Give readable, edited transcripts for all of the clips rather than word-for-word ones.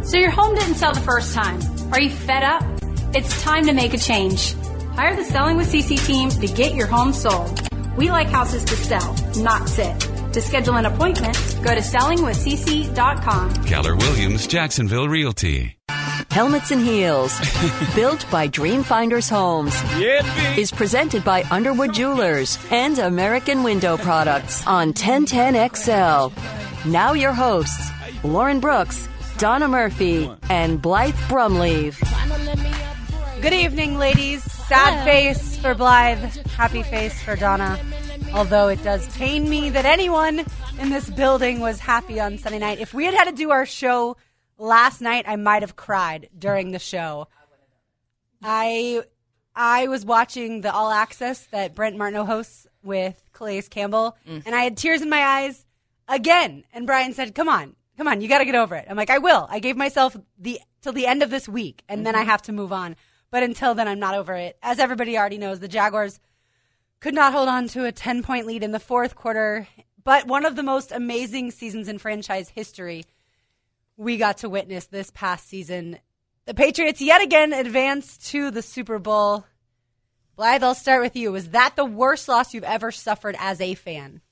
So your home didn't sell the first time. Are you fed up? It's time to make a change. Hire the Selling with CC team to get your home sold. We like houses to sell, not sit. To schedule an appointment, go to sellingwithcc.com. Keller Williams, Jacksonville Realty. Helmets and Heels, built by Dreamfinders Homes, is presented by Underwood Jewelers and American Window Products on 1010XL. Now your hosts, Lauren Brooks, Donna Murphy, and Blythe Brumleve. Good evening, ladies. Sad face for Blythe, happy face for Donna. Although it does pain me that anyone in this building was happy on Sunday night. If we had to do our show last night, I might have cried during the show. I was watching the All Access that Brent Martineau hosts with Calais Campbell, and I had tears in my eyes again. And Brian said, come on, you got to get over it. I'm like, I will. I gave myself till the end of this week, and then I have to move on. But until then, I'm not over it. As everybody already knows, the Jaguars could not hold on to a 10-point lead in the fourth quarter, but one of the most amazing seasons in franchise history we got to witness this past season. The Patriots yet again advanced to the Super Bowl. Blythe, I'll start with you. Was that the worst loss you've ever suffered as a fan?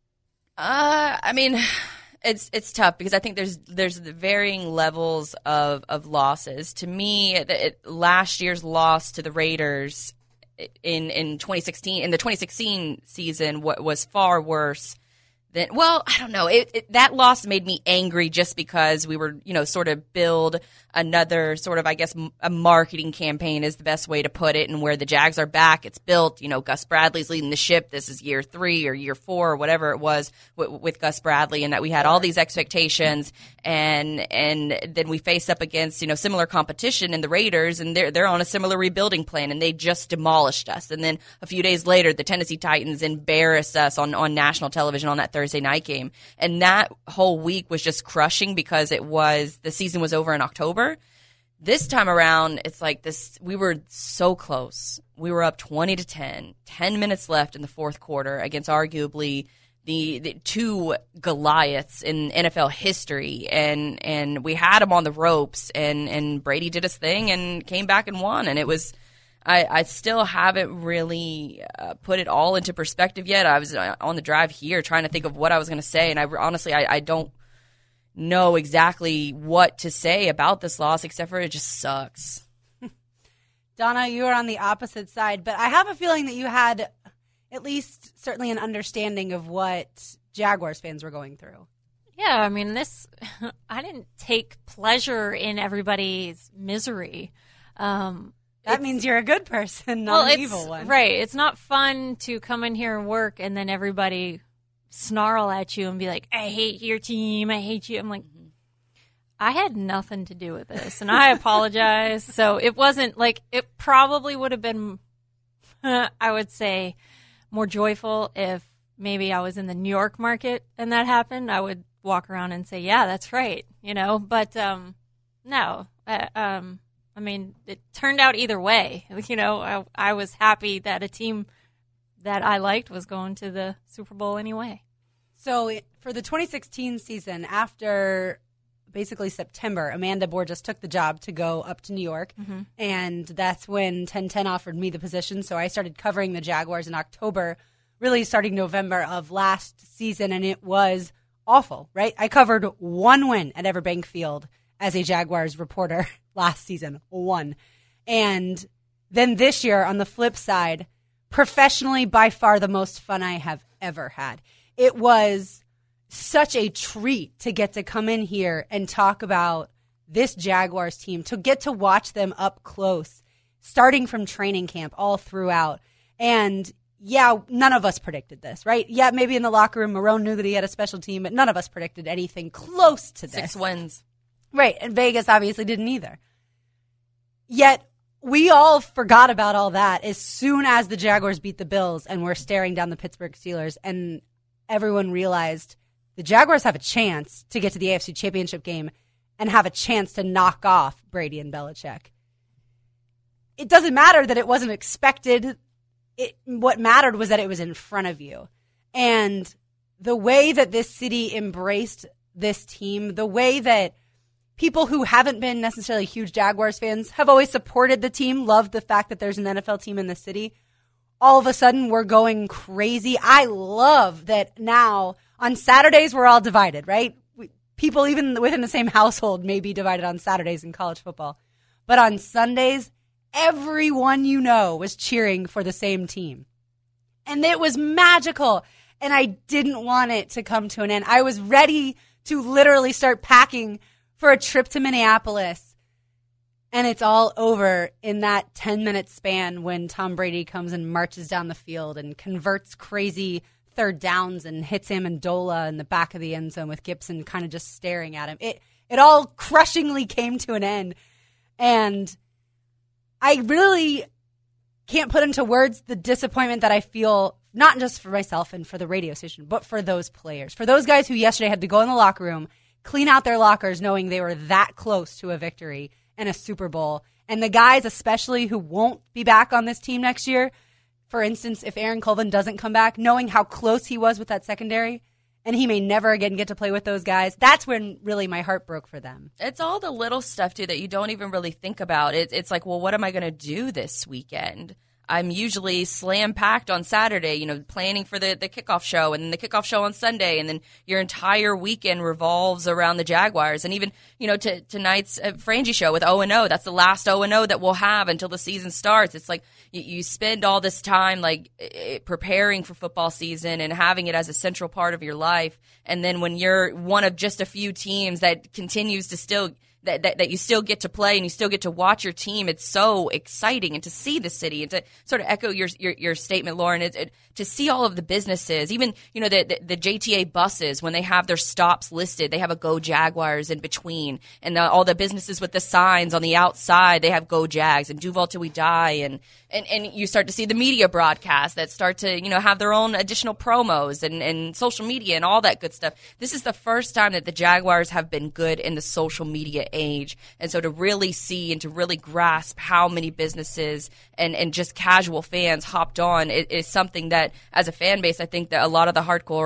I mean, it's tough because I think there's the varying levels of losses. To me, last year's loss to the Raiders in 2016, in the 2016 season, was far worse than, well, I don't know. That loss made me angry just because we were, sort of build another sort of, I guess, a marketing campaign is the best way to put it. And where the Jags are back, it's built, Gus Bradley's leading the ship. This is year 3 or year 4 or whatever it was with Gus Bradley, and that we had all these expectations. And then we face up against, similar competition in the Raiders, and they're on a similar rebuilding plan, and they just demolished us. And then a few days later, the Tennessee Titans embarrassed us on national television on that Thursday night game. And that whole week was just crushing because the season was over in October. This time around, it's like this. We were so close. We were up 20-10, 10 minutes left in the fourth quarter against arguably the two Goliaths in NFL history, and we had them on the ropes, and Brady did his thing and came back and won. And it was, I still haven't really put it all into perspective yet. I was on the drive here trying to think of what I was going to say, and I don't know exactly what to say about this loss except for it just sucks. Donna, you are on the opposite side, but I have a feeling that you had at least certainly an understanding of what Jaguars fans were going through. Yeah, I mean, I didn't take pleasure in everybody's misery. That means you're a good person, not an evil one. Right. It's not fun to come in here and work and then everybody snarl at you and be like, I hate your team, I hate you. I'm like, I had nothing to do with this, and I apologize. So it wasn't like, it probably would have been, I would say, more joyful if maybe I was in the New York market and that happened. I would walk around and say, yeah, that's right, but no. I mean, it turned out either way. I was happy that a team that I liked was going to the Super Bowl anyway. So for the 2016 season, after basically September, Amanda Borges took the job to go up to New York, and that's when 1010 offered me the position. So I started covering the Jaguars in October, really starting November of last season, and it was awful, right? I covered one win at Everbank Field as a Jaguars reporter last season, one. And then this year, on the flip side, professionally, by far the most fun I have ever had. It was such a treat to get to come in here and talk about this Jaguars team, to get to watch them up close, starting from training camp all throughout. And yeah, none of us predicted this, right? Yeah, maybe in the locker room, Marone knew that he had a special team, but none of us predicted anything close to this. 6 wins. Right, and Vegas obviously didn't either. Yet, we all forgot about all that as soon as the Jaguars beat the Bills and were staring down the Pittsburgh Steelers, and everyone realized the Jaguars have a chance to get to the AFC Championship game and have a chance to knock off Brady and Belichick. It doesn't matter that it wasn't expected. What mattered was that it was in front of you. And the way that this city embraced this team, the way that people who haven't been necessarily huge Jaguars fans have always supported the team, loved the fact that there's an NFL team in the city. All of a sudden, we're going crazy. I love that now on Saturdays, we're all divided, right? People even within the same household may be divided on Saturdays in college football. But on Sundays, everyone you know was cheering for the same team. And it was magical. And I didn't want it to come to an end. I was ready to literally start packing for a trip to Minneapolis. And it's all over in that 10-minute span when Tom Brady comes and marches down the field and converts crazy third downs and hits Amendola in the back of the end zone with Gibson kind of just staring at him. It all crushingly came to an end. And I really can't put into words the disappointment that I feel, not just for myself and for the radio station, but for those players, for those guys who yesterday had to go in the locker room, clean out their lockers knowing they were that close to a victory and a Super Bowl. And the guys especially who won't be back on this team next year, for instance, if Aaron Colvin doesn't come back, knowing how close he was with that secondary, and he may never again get to play with those guys, that's when really my heart broke for them. It's all the little stuff, too, that you don't even really think about. It's like, well, what am I going to do this weekend? I'm usually slam-packed on Saturday, planning for the kickoff show and then the kickoff show on Sunday, and then your entire weekend revolves around the Jaguars. And even, tonight's Frangie show with 0-0, that's the last 0-0 that we'll have until the season starts. It's like you spend all this time preparing for football season and having it as a central part of your life, and then when you're one of just a few teams that continues to still – that you still get to play and you still get to watch your team. It's so exciting, and to see the city, and to sort of echo your statement, Lauren, to see all of the businesses, even the JTA buses, when they have their stops listed, they have a Go Jaguars in between, and all the businesses with the signs on the outside, they have Go Jags and Duval Till We Die, and you start to see the media broadcasts that start to have their own additional promos and social media and all that good stuff. This is the first time that the Jaguars have been good in the social media age, and so to really see and to really grasp how many businesses and just casual fans hopped on is something that, as a fan base, I think that a lot of the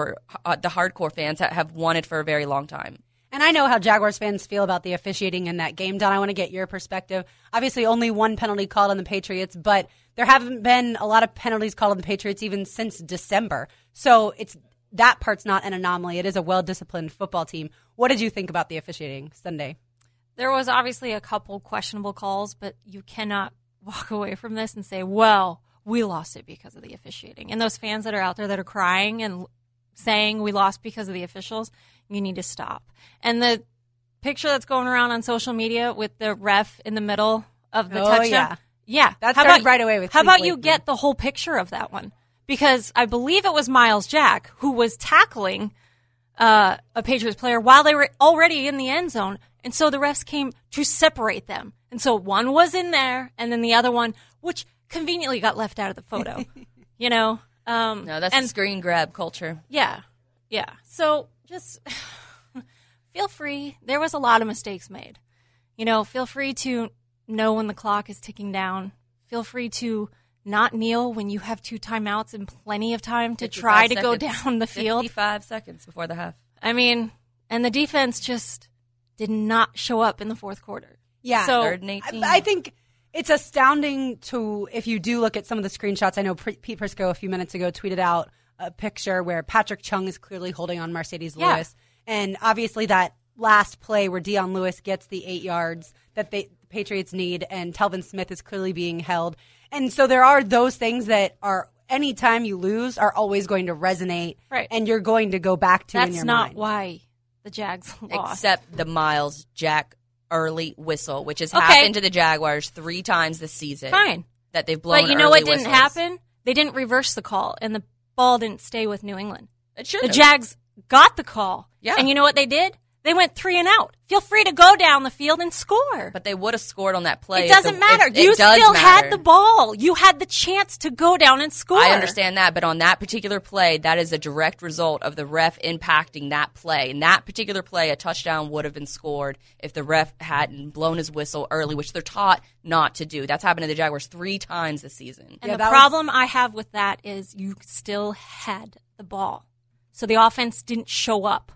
hardcore fans have wanted for a very long time. And I know how Jaguars fans feel about the officiating in that game. Don, I want to get your perspective. Obviously, only one penalty called on the Patriots, but there haven't been a lot of penalties called on the Patriots even since December. So that part's not an anomaly. It is a well-disciplined football team. What did you think about the officiating Sunday? There was obviously a couple questionable calls, but you cannot walk away from this and say, well, we lost it because of the officiating. And those fans that are out there that are crying and saying we lost because of the officials, you need to stop. And the picture that's going around on social media with the ref in the middle of the touchdown. Yeah. That started right away with How about you get the whole picture of that one? Because I believe it was Miles Jack who was tackling a Patriots player while they were already in the end zone. And so the refs came to separate them. And so one was in there, and then the other one, which conveniently got left out of the photo. No, that's the screen grab culture. Yeah. So just feel free. There was a lot of mistakes made. Feel free to know when the clock is ticking down. Feel free to not kneel when you have 2 timeouts and plenty of time to try to go down the field. 55 seconds before the half. I mean, and the defense just did not show up in the fourth quarter. Yeah. So 3rd and 18. I think it's astounding if you do look at some of the screenshots. I know Pete Prisco a few minutes ago tweeted out a picture where Patrick Chung is clearly holding on Mercedes Lewis. And obviously that last play where Dion Lewis gets the 8 yards that the Patriots need, and Telvin Smith is clearly being held. And so there are those things that are, anytime you lose, are always going to resonate. Right. And you're going to go back to in your mind. That's not why the Jags lost. Except the Miles Jack early whistle, which has happened to the Jaguars 3 times this season. Fine. That they've blown. But you know what didn't whistles. happen? They didn't reverse the call, and the ball didn't stay with New England. It should. The Jags got the call. Yeah. And you know what they did? They went 3 and out. Feel free to go down the field and score. But they would have scored on that play. It doesn't matter. You still had the ball. You had the chance to go down and score. I understand that, but on that particular play, that is a direct result of the ref impacting that play. In that particular play, a touchdown would have been scored if the ref hadn't blown his whistle early, which they're taught not to do. That's happened to the Jaguars 3 times this season. And the problem I have with that is you still had the ball. So the offense didn't show up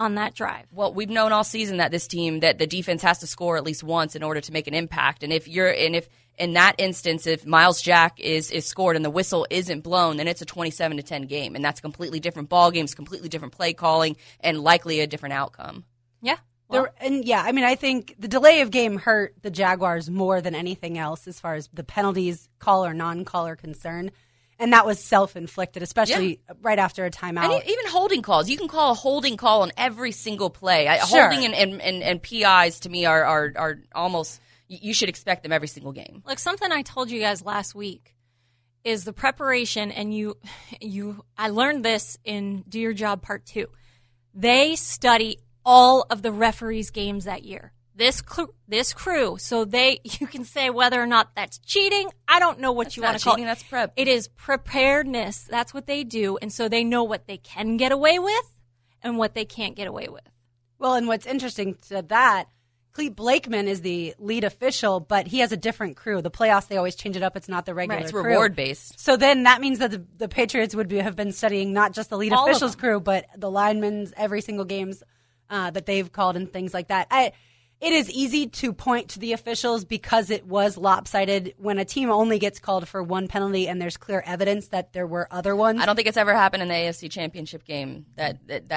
on that drive. Well, we've known all season that this team, that the defense has to score at least once in order to make an impact. And if in that instance, if Miles Jack is scored and the whistle isn't blown, then it's a 27-10 game, and that's completely different ball games, completely different play calling, and likely a different outcome. Yeah. Well, I think the delay of game hurt the Jaguars more than anything else as far as the penalties, call or non-call are concerned. And that was self-inflicted, especially right after a timeout. And even holding calls. You can call a holding call on every single play. Sure. Holding and PIs, to me, are almost – you should expect them every single game. Like something I told you guys last week is the preparation, and I learned this in Do Your Job Part 2. They study all of the referees' games that year. This crew, so you can say whether or not that's cheating. I don't know what you want to call it. That's prep. It is preparedness. That's what they do, and so they know what they can get away with and what they can't get away with. Well, and what's interesting to that, Clete Blakeman is the lead official, but he has a different crew. The playoffs, they always change it up. It's not the regular crew. It's reward-based. So then that means that the Patriots would have been studying not just the lead officials crew, but the linemen's every single games that they've called and things like that. It is easy to point to the officials because it was lopsided when a team only gets called for one penalty and there's clear evidence that there were other ones. I don't think it's ever happened in the AFC Championship game that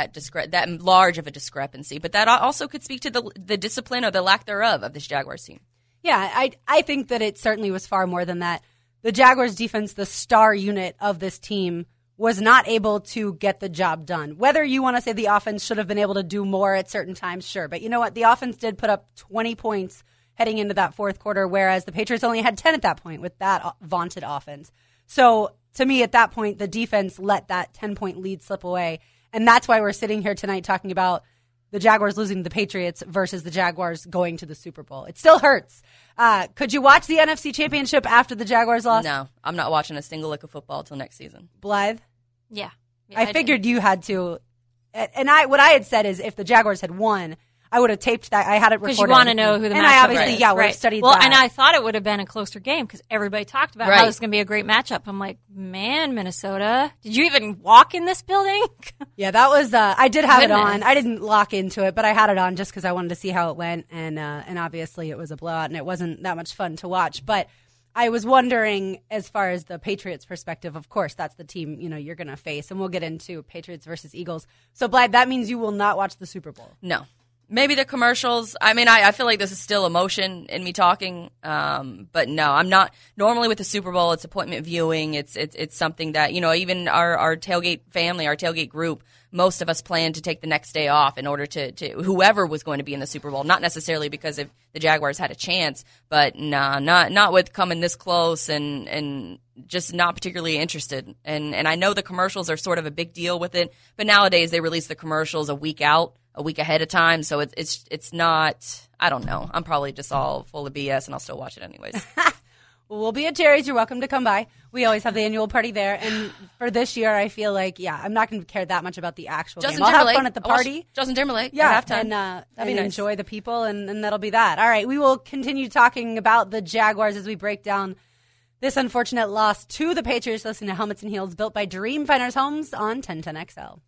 large of a discrepancy. But that also could speak to the discipline or the lack thereof of this Jaguars team. Yeah, I think that it certainly was far more than that. The Jaguars defense, the star unit of this team, was not able to get the job done. Whether you want to say the offense should have been able to do more at certain times, sure. But you know what? The offense did put up 20 points heading into that fourth quarter, whereas the Patriots only had 10 at that point with that vaunted offense. So to me, at that point, the defense let that 10-point lead slip away. And that's why we're sitting here tonight talking about the Jaguars losing to the Patriots versus the Jaguars going to the Super Bowl. It still hurts. Could you watch the NFC Championship after the Jaguars lost? No, I'm not watching a single lick of football until next season. Blythe? Yeah. I figured you had to. And what I had said is if the Jaguars had won, I would have taped that. I had it recorded. Because you want to know who the matchup is. And I obviously, would have studied that. Well, and I thought it would have been a closer game because everybody talked about how it was going to be a great matchup. I'm like, man, Minnesota, did you even walk in this building? Yeah, that was, I did have it on. I didn't lock into it, but I had it on just because I wanted to see how it went. And obviously it was a blowout and it wasn't that much fun to watch. But I was wondering, as far as the Patriots' perspective, of course, that's the team, you're going to face. And we'll get into Patriots versus Eagles. So, Blythe, that means you will not watch the Super Bowl. No. Maybe the commercials. I mean, I feel like this is still emotion in me talking. But no, I'm not. Normally with the Super Bowl, it's appointment viewing. It's something that, even our tailgate family, our tailgate group, most of us planned to take the next day off in order to whoever was going to be in the Super Bowl. Not necessarily because if the Jaguars had a chance, but not with coming this close and just not particularly interested. And I know the commercials are sort of a big deal with it, but nowadays they release the commercials a week ahead of time. So it's not, I don't know. I'm probably just all full of BS and I'll still watch it anyways. Well, we'll be at Jerry's. You're welcome to come by. We always have the annual party there. And for this year, I feel like, I'm not going to care that much about the actual game. I'll have fun at the party. Justin Timberlake. Yeah. At halftime. That'd be nice. Enjoy the people, and that'll be that. All right. We will continue talking about the Jaguars as we break down this unfortunate loss to the Patriots. Listen to Helmets and Heels, built by Dreamfinders Homes on 1010XL.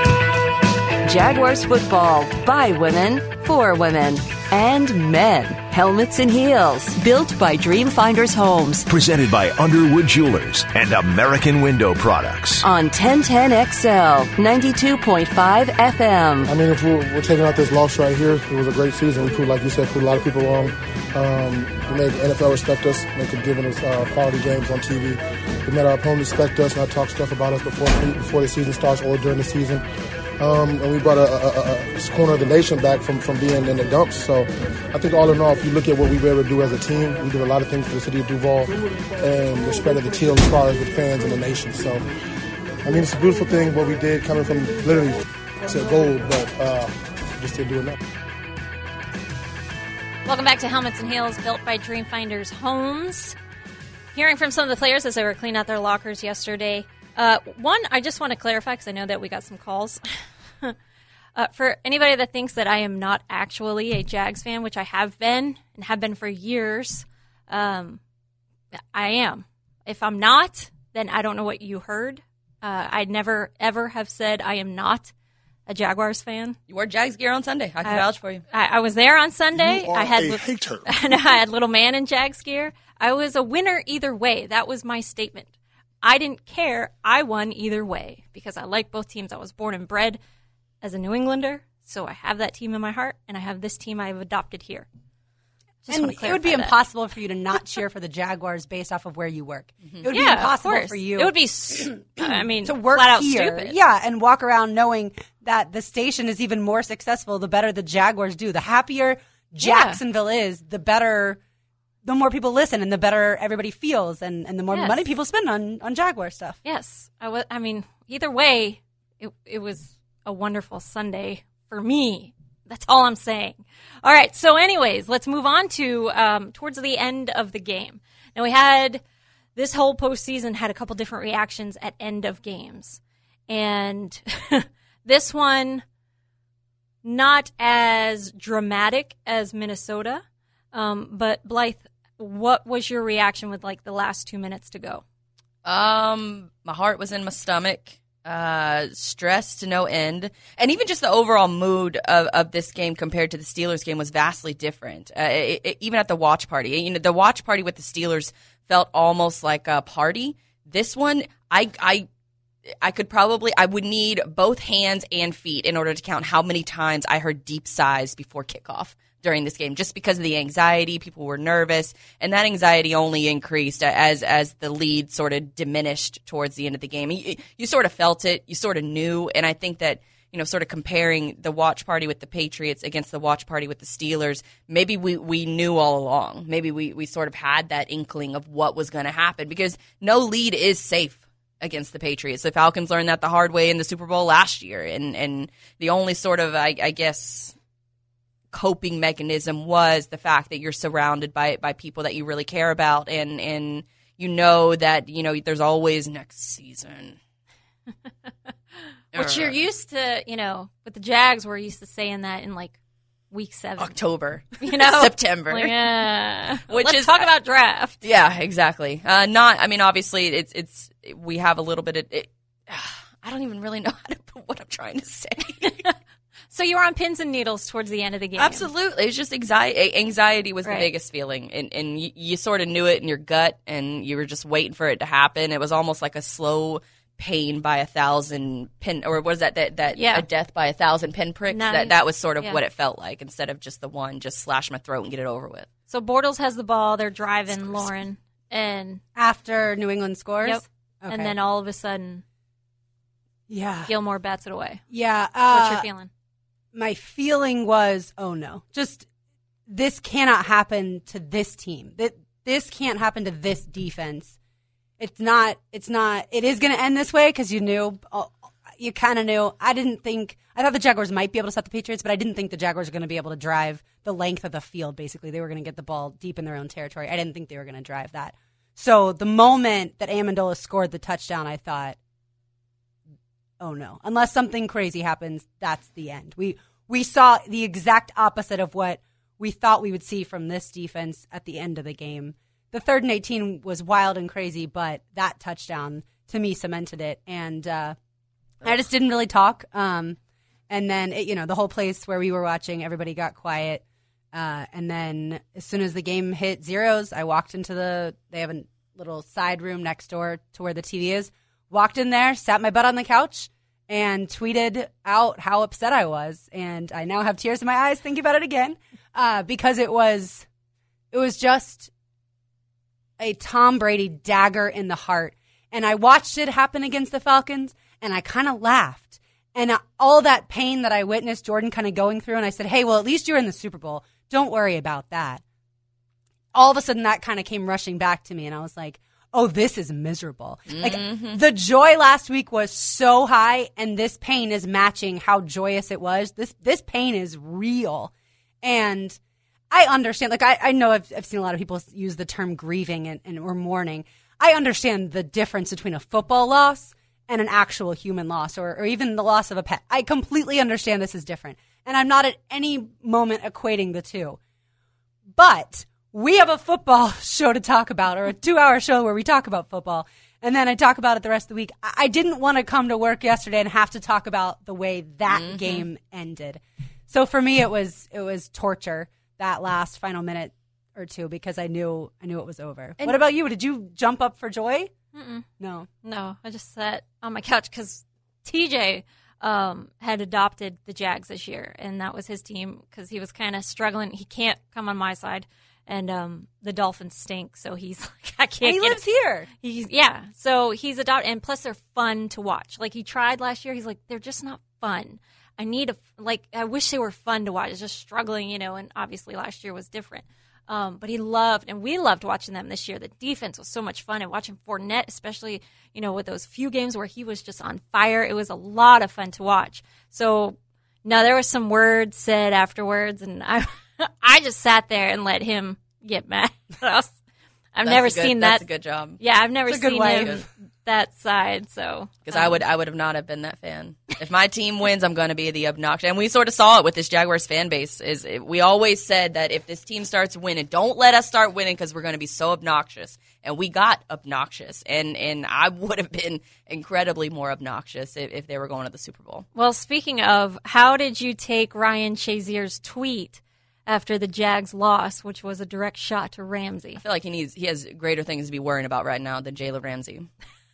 Jaguars football by women, for women, and men. Helmets and Heels, built by Dreamfinders Homes. Presented by Underwood Jewelers and American Window Products. On 1010XL, 92.5 FM. I mean, if we're taking out this loss right here, it was a great season. We proved, like you said, proved a lot of people wrong. We made the NFL respect us. They could give us quality games on TV. We made our opponents respect us, not talk stuff about us before the season starts or during the season. And we brought a corner of the nation back from being in the dumps. So I think all in all, if you look at what we were able to do as a team, we did a lot of things for the city of Duval and respected the team as far as with fans and the nation. So, I mean, it's a beautiful thing what we did coming from literally to gold, but just didn't do enough. Welcome back to Helmets and Heels, built by Dreamfinders Homes. Hearing from some of the players as they were cleaning out their lockers yesterday. One, I just want to clarify because I know that we got some calls. For anybody that thinks that I am not actually a Jags fan, which I have been and have been for years, I am. If I'm not, then I don't know what you heard. I'd never, ever have said I am not a Jaguars fan. You wore Jags gear on Sunday. I can vouch for you. I was there on Sunday. You are a hater. And I had little man in Jags gear. I was a winner either way. That was my statement. I didn't care. I won either way because I like both teams. I was born and bred as a New Englander, so I have that team in my heart, and I have this team I've adopted here. Just and it would be impossible for you to not cheer for the Jaguars based off of where you work. It would be impossible for you. It would be, to work flat out here, stupid. yeah, and walk around knowing that the station is even more successful the better the Jaguars do. The happier Jacksonville is, the better, the more people listen, and the better everybody feels, and the more money people spend on Jaguar stuff. Yes, either way, it was a wonderful Sunday for me. That's all I'm saying. All right. So anyways, let's move on to towards the end of the game. Now we had this whole postseason had a couple different reactions at end of games. And this one, not as dramatic as Minnesota. But Blythe, what was your reaction with like the last 2 minutes to go? My heart was in my stomach. Stress to no end. And even just the overall mood of this game compared to the Steelers game was vastly different. Even at the watch party. The watch party with the Steelers felt almost like a party. This one, I would need both hands and feet in order to count how many times I heard deep sighs before kickoff during this game, just because of the anxiety. People were nervous, and that anxiety only increased as the lead sort of diminished towards the end of the game. You sort of felt it, you sort of knew, and I think that, sort of comparing the watch party with the Patriots against the watch party with the Steelers, maybe we knew all along. Maybe we sort of had that inkling of what was going to happen, because no lead is safe against the Patriots. The Falcons learned that the hard way in the Super Bowl last year, and the only sort of, I guess, coping mechanism was the fact that you're surrounded by people that you really care about, and that there's always next season. Which you're used to, with the Jags, we're used to saying that in like week 7. October. September. Like, Let's talk about draft. Yeah, exactly. Obviously it's we have a little bit of it. I don't even really know how to put what I'm trying to say. So you were on pins and needles towards the end of the game. Absolutely. It's just anxiety. Anxiety was the biggest feeling. And you sort of knew it in your gut, and you were just waiting for it to happen. It was almost like a slow pain by 1,000 pin, or was that a death by 1,000 pinpricks? Nice. That was sort of what it felt like, instead of just the one, just slash my throat and get it over with. So Bortles has the ball. They're driving, Lauren. And after New England scores? Yep. Okay. And then all of a sudden, Gilmore bats it away. Yeah. What's your feeling? My feeling was, oh no, just this cannot happen to this team. This can't happen to this defense. It is going to end this way, because you kind of knew. I thought the Jaguars might be able to stop the Patriots, but I didn't think the Jaguars were going to be able to drive the length of the field, basically. They were going to get the ball deep in their own territory. I didn't think they were going to drive that. So the moment that Amendola scored the touchdown, I thought, oh no, unless something crazy happens, that's the end. We saw the exact opposite of what we thought we would see from this defense at the end of the game. The 3rd and 18 was wild and crazy, but that touchdown to me cemented it. And I just didn't really talk. And then the whole place where we were watching, everybody got quiet. And then as soon as the game hit zeros, I walked into they have a little side room next door to where the TV is. Walked in there, sat my butt on the couch, and tweeted out how upset I was. And I now have tears in my eyes thinking about it again, because it was just a Tom Brady dagger in the heart. And I watched it happen against the Falcons, and I kind of laughed. And all that pain that I witnessed Jordan kind of going through, and I said, hey, well, at least you're in the Super Bowl. Don't worry about that. All of a sudden, that kind of came rushing back to me, and I was like, oh, this is miserable. Like, the joy last week was so high, and this pain is matching how joyous it was. This pain is real. And I understand. Like, I know I've seen a lot of people use the term grieving or mourning. I understand the difference between a football loss and an actual human loss, or even the loss of a pet. I completely understand this is different. And I'm not at any moment equating the two. But we have a football show to talk about, or a 2-hour show where we talk about football. and then I talk about it the rest of the week. I didn't want to come to work yesterday and have to talk about the way that game ended. So for me, it was torture, that last final minute or two, because I knew it was over. And what about you? Did you jump up for joy? No. I just sat on my couch because TJ had adopted the Jags this year, and that was his team because he was kind of struggling. He can't come on my side, and the Dolphins stink, so he's like, I can't. And he lives here. So he's adopted, and plus they're fun to watch. Like he tried last year, he's like, they're just not fun. I wish they were fun to watch. It's just struggling, and obviously last year was different. But we loved watching them this year. The defense was so much fun, and watching Fournette, especially, with those few games where he was just on fire. It was a lot of fun to watch. So, no, there was some words said afterwards, and I just sat there and let him get mad. I've never seen that. That's a good job. Yeah, I've never seen him that side. So because I would have not have been that fan. If my team wins, I'm going to be the obnoxious. And we sort of saw it with this Jaguars fan base. We always said that if this team starts winning, don't let us start winning because we're going to be so obnoxious. And we got obnoxious. And I would have been incredibly more obnoxious if they were going to the Super Bowl. Well, speaking of, how did you take Ryan Shazier's tweet after the Jags loss, which was a direct shot to Ramsey? I feel like he has greater things to be worrying about right now than Jalen Ramsey.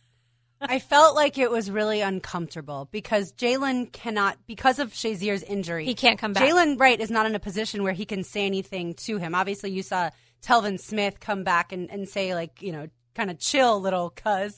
I felt like it was really uncomfortable because Jalen cannot, because of Shazier's injury. He can't come back. Jalen, right, is not in a position where he can say anything to him. Obviously, you saw Telvin Smith come back and say, like, kind of chill, little cuz.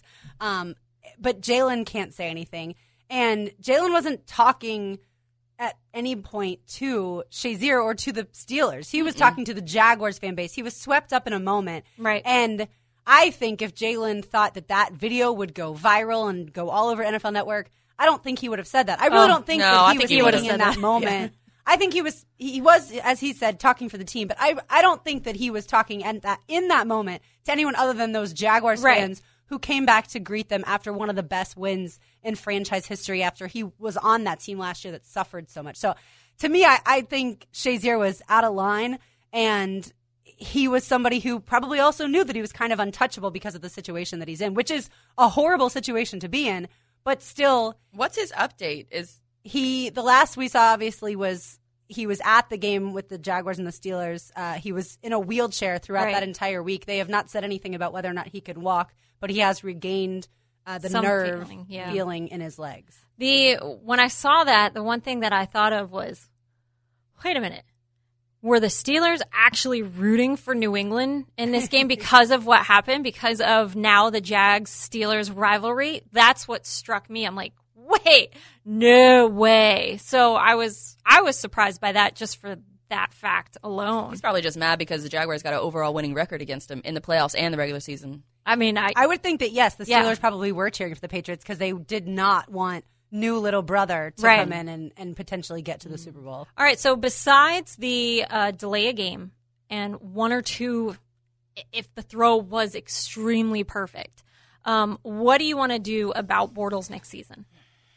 But Jalen can't say anything. And Jalen wasn't talking at any point to Shazier or to the Steelers. He was talking to the Jaguars fan base. He was swept up in a moment. Right. And I think if Jalen thought that video would go viral and go all over NFL Network, I don't think he would have said that. I really don't think that he was thinking in that moment. Yeah. I think he was, as he said, talking for the team. But I don't think that he was talking in that moment to anyone other than those Jaguars fans who came back to greet them after one of the best wins in franchise history after he was on that team last year that suffered so much. So to me, I think Shazier was out of line, and he was somebody who probably also knew that he was kind of untouchable because of the situation that he's in, which is a horrible situation to be in, but still. What's his update? The last we saw, obviously, was he was at the game with the Jaguars and the Steelers. He was in a wheelchair throughout that entire week. They have not said anything about whether or not he could walk, but he has regained the nerve feeling in his legs. When I saw that, the one thing that I thought of was, wait a minute. Were the Steelers actually rooting for New England in this game because of what happened, because of now the Jags-Steelers rivalry? That's what struck me. I'm like, wait, no way. So I was surprised by that just for that fact alone. He's probably just mad because the Jaguars got an overall winning record against him in the playoffs and the regular season. I mean, I would think that, yes, the Steelers probably were cheering for the Patriots because they did not want new little brother to come in and potentially get to the Super Bowl. All right, so besides the delay a game and one or two, if the throw was extremely perfect, what do you want to do about Bortles next season?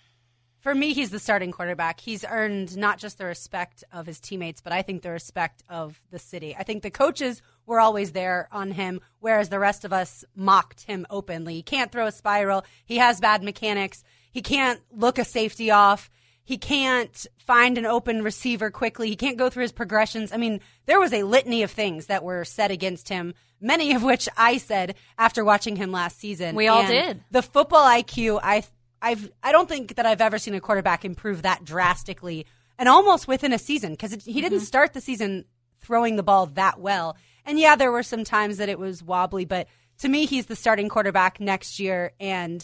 For me, he's the starting quarterback. He's earned not just the respect of his teammates, but I think the respect of the city. I think the coaches were always there on him, whereas the rest of us mocked him openly. He can't throw a spiral. He has bad mechanics. He can't look a safety off. He can't find an open receiver quickly. He can't go through his progressions. I mean, there was a litany of things that were said against him, many of which I said after watching him last season. We all did. The football IQ, I don't think that I've ever seen a quarterback improve that drastically and almost within a season, because he didn't start the season throwing the ball that well. And yeah, there were some times that it was wobbly, but to me, he's the starting quarterback next year, and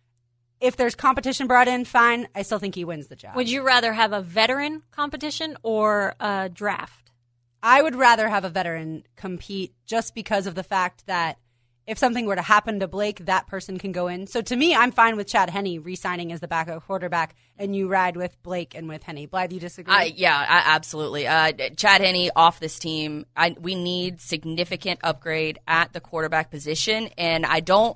if there's competition brought in, fine. I still think he wins the job. Would you rather have a veteran competition or a draft? I would rather have a veteran compete just because of the fact that if something were to happen to Blake, that person can go in. So to me, I'm fine with Chad Henne re-signing as the backup quarterback, and you ride with Blake and with Henne. Blythe, you disagree? Absolutely. Chad Henne off this team. We need significant upgrade at the quarterback position, and I don't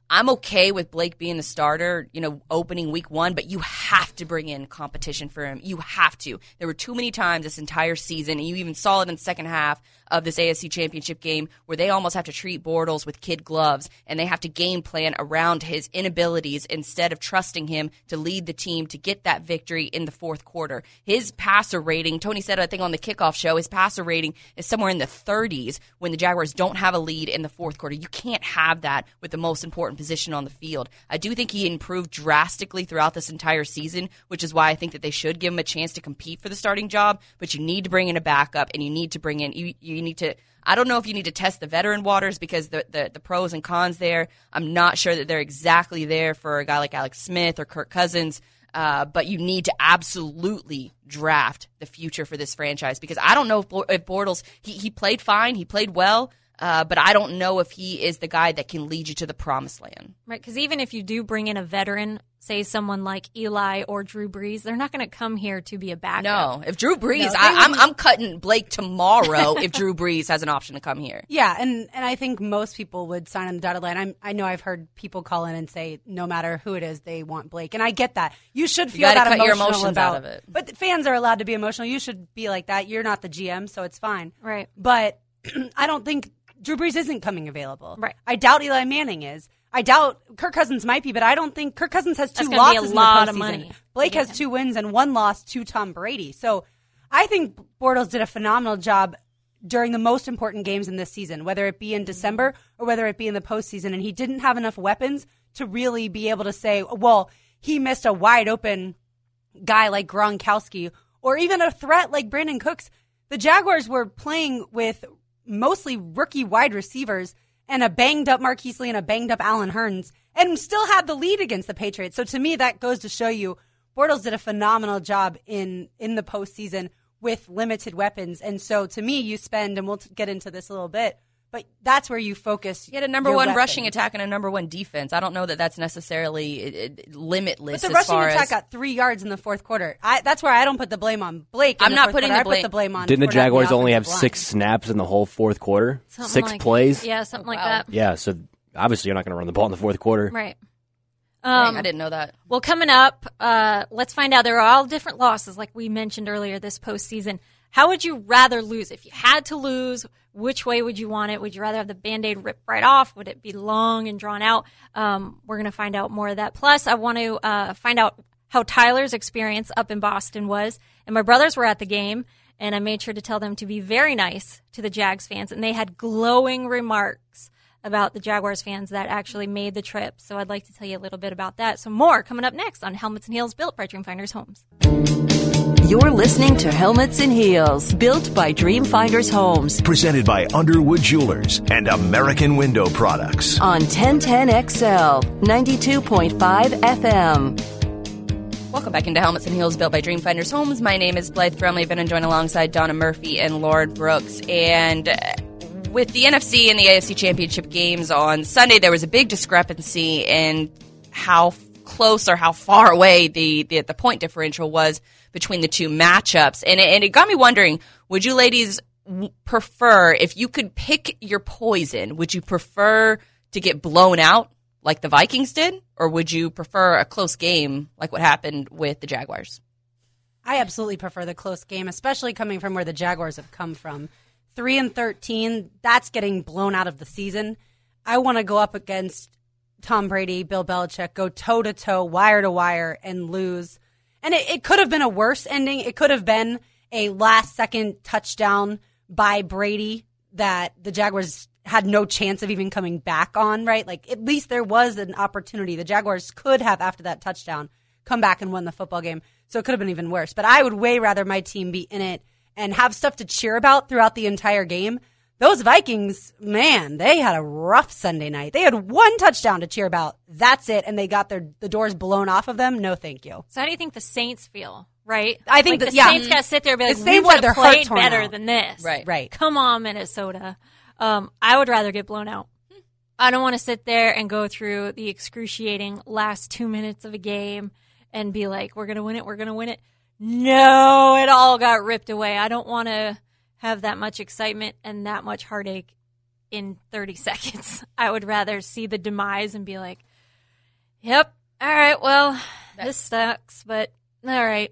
I'm okay with Blake being the starter, opening week 1, but you have to bring in competition for him. You have to. There were too many times this entire season, and you even saw it in the second half of this AFC Championship game, where they almost have to treat Bortles with kid gloves, and they have to game plan around his inabilities instead of trusting him to lead the team to get that victory in the fourth quarter. His passer rating, Tony said, I think on the kickoff show, his passer rating is somewhere in the 30s when the Jaguars don't have a lead in the fourth quarter. You can't have that with the most important position on the field. I do think he improved drastically throughout this entire season, which is why I think that they should give him a chance to compete for the starting job, but you need to bring in a backup, and you need to bring in, you need to, I don't know if you need to test the veteran waters, because the pros and cons there, I'm not sure that they're exactly there for a guy like Alex Smith or Kirk Cousins, but you need to absolutely draft the future for this franchise, because I don't know if Bortles, he played fine, he played well, but I don't know if he is the guy that can lead you to the promised land. Right, because even if you do bring in a veteran, say someone like Eli or Drew Brees, they're not going to come here to be a backup. No, if Drew Brees, I'm cutting Blake tomorrow if Drew Brees has an option to come here. Yeah, and I think most people would sign on the dotted line. I know I've heard people call in and say no matter who it is, they want Blake, and I get that. You should feel that cut emotional your emotions about out of it. But fans are allowed to be emotional. You should be like that. You're not the GM, so it's fine. Right. But I don't think Drew Brees isn't coming available. Right. I doubt Eli Manning is. I doubt Kirk Cousins might be, but I don't think Kirk Cousins has 2 That's losses be a in lot the of postseason. money. Blake has 2 wins and 1 loss to Tom Brady. So I think Bortles did a phenomenal job during the most important games in this season, whether it be in December or whether it be in the postseason. And he didn't have enough weapons to really be able to say, well, he missed a wide open guy like Gronkowski or even a threat like Brandon Cooks. The Jaguars were playing with mostly rookie wide receivers and a banged-up Marquise Lee and a banged-up Allen Hurns, and still had the lead against the Patriots. So to me, that goes to show you Bortles did a phenomenal job in the postseason with limited weapons. And so to me, you spend, and we'll get into this a little bit, but that's where you focus. You had a number one rushing attack and a number 1 defense. I don't know that that's necessarily limitless. But the rushing attack got 3 yards in the fourth quarter. That's where I don't put the blame on Blake. I'm not putting the blame. I put the blame on. Didn't the Jaguars only have 6 snaps in the whole fourth quarter? Something 6 like, plays? Yeah, something like that. Yeah, so obviously you're not going to run the ball in the fourth quarter. Right. I didn't know that. Well, coming up, let's find out. There are all different losses, like we mentioned earlier this postseason. How would you rather lose? If you had to lose, which way would you want it? Would you rather have the Band-Aid ripped right off? Would it be long and drawn out? We're going to find out more of that. Plus, I want to find out how Tyler's experience up in Boston was. And my brothers were at the game, and I made sure to tell them to be very nice to the Jags fans. And they had glowing remarks about the Jaguars fans that actually made the trip. So I'd like to tell you a little bit about that. So more coming up next on Helmets and Heels, built by Dreamfinders Homes. You're listening to Helmets and Heels, built by Dreamfinders Homes. Presented by Underwood Jewelers and American Window Products. On 1010XL, 92.5 FM. Welcome back into Helmets and Heels, built by Dreamfinders Homes. My name is Blythe Brumley. I've been joined alongside Donna Murphy and Lauren Brooks. And with the NFC and the AFC Championship games on Sunday, there was a big discrepancy in how close or how far away the point differential was between the two matchups. And it got me wondering, would you ladies prefer, if you could pick your poison, would you prefer to get blown out like the Vikings did? Or would you prefer a close game like what happened with the Jaguars? I absolutely prefer the close game, especially coming from where the Jaguars have come from. 3-13, that's getting blown out of the season. I want to go up against Tom Brady, Bill Belichick, go toe-to-toe, wire-to-wire, and lose. And it could have been a worse ending. It could have been a last-second touchdown by Brady that the Jaguars had no chance of even coming back on, right? Like, at least there was an opportunity. The Jaguars could have, after that touchdown, come back and won the football game. So it could have been even worse. But I would way rather my team be in it and have stuff to cheer about throughout the entire game. Those Vikings, man, they had a rough Sunday night. They had one touchdown to cheer about. That's it. And they got the doors blown off of them. No, thank you. So how do you think the Saints feel, right? I think like the Saints got to sit there and be like, we would have played better than this. Right. Come on, Minnesota. I would rather get blown out. I don't want to sit there and go through the excruciating last 2 minutes of a game and be like, we're going to win it, we're going to win it. No, it all got ripped away. I don't want to have that much excitement and that much heartache in 30 seconds. I would rather see the demise and be like, yep, all right, well, this sucks, but all right.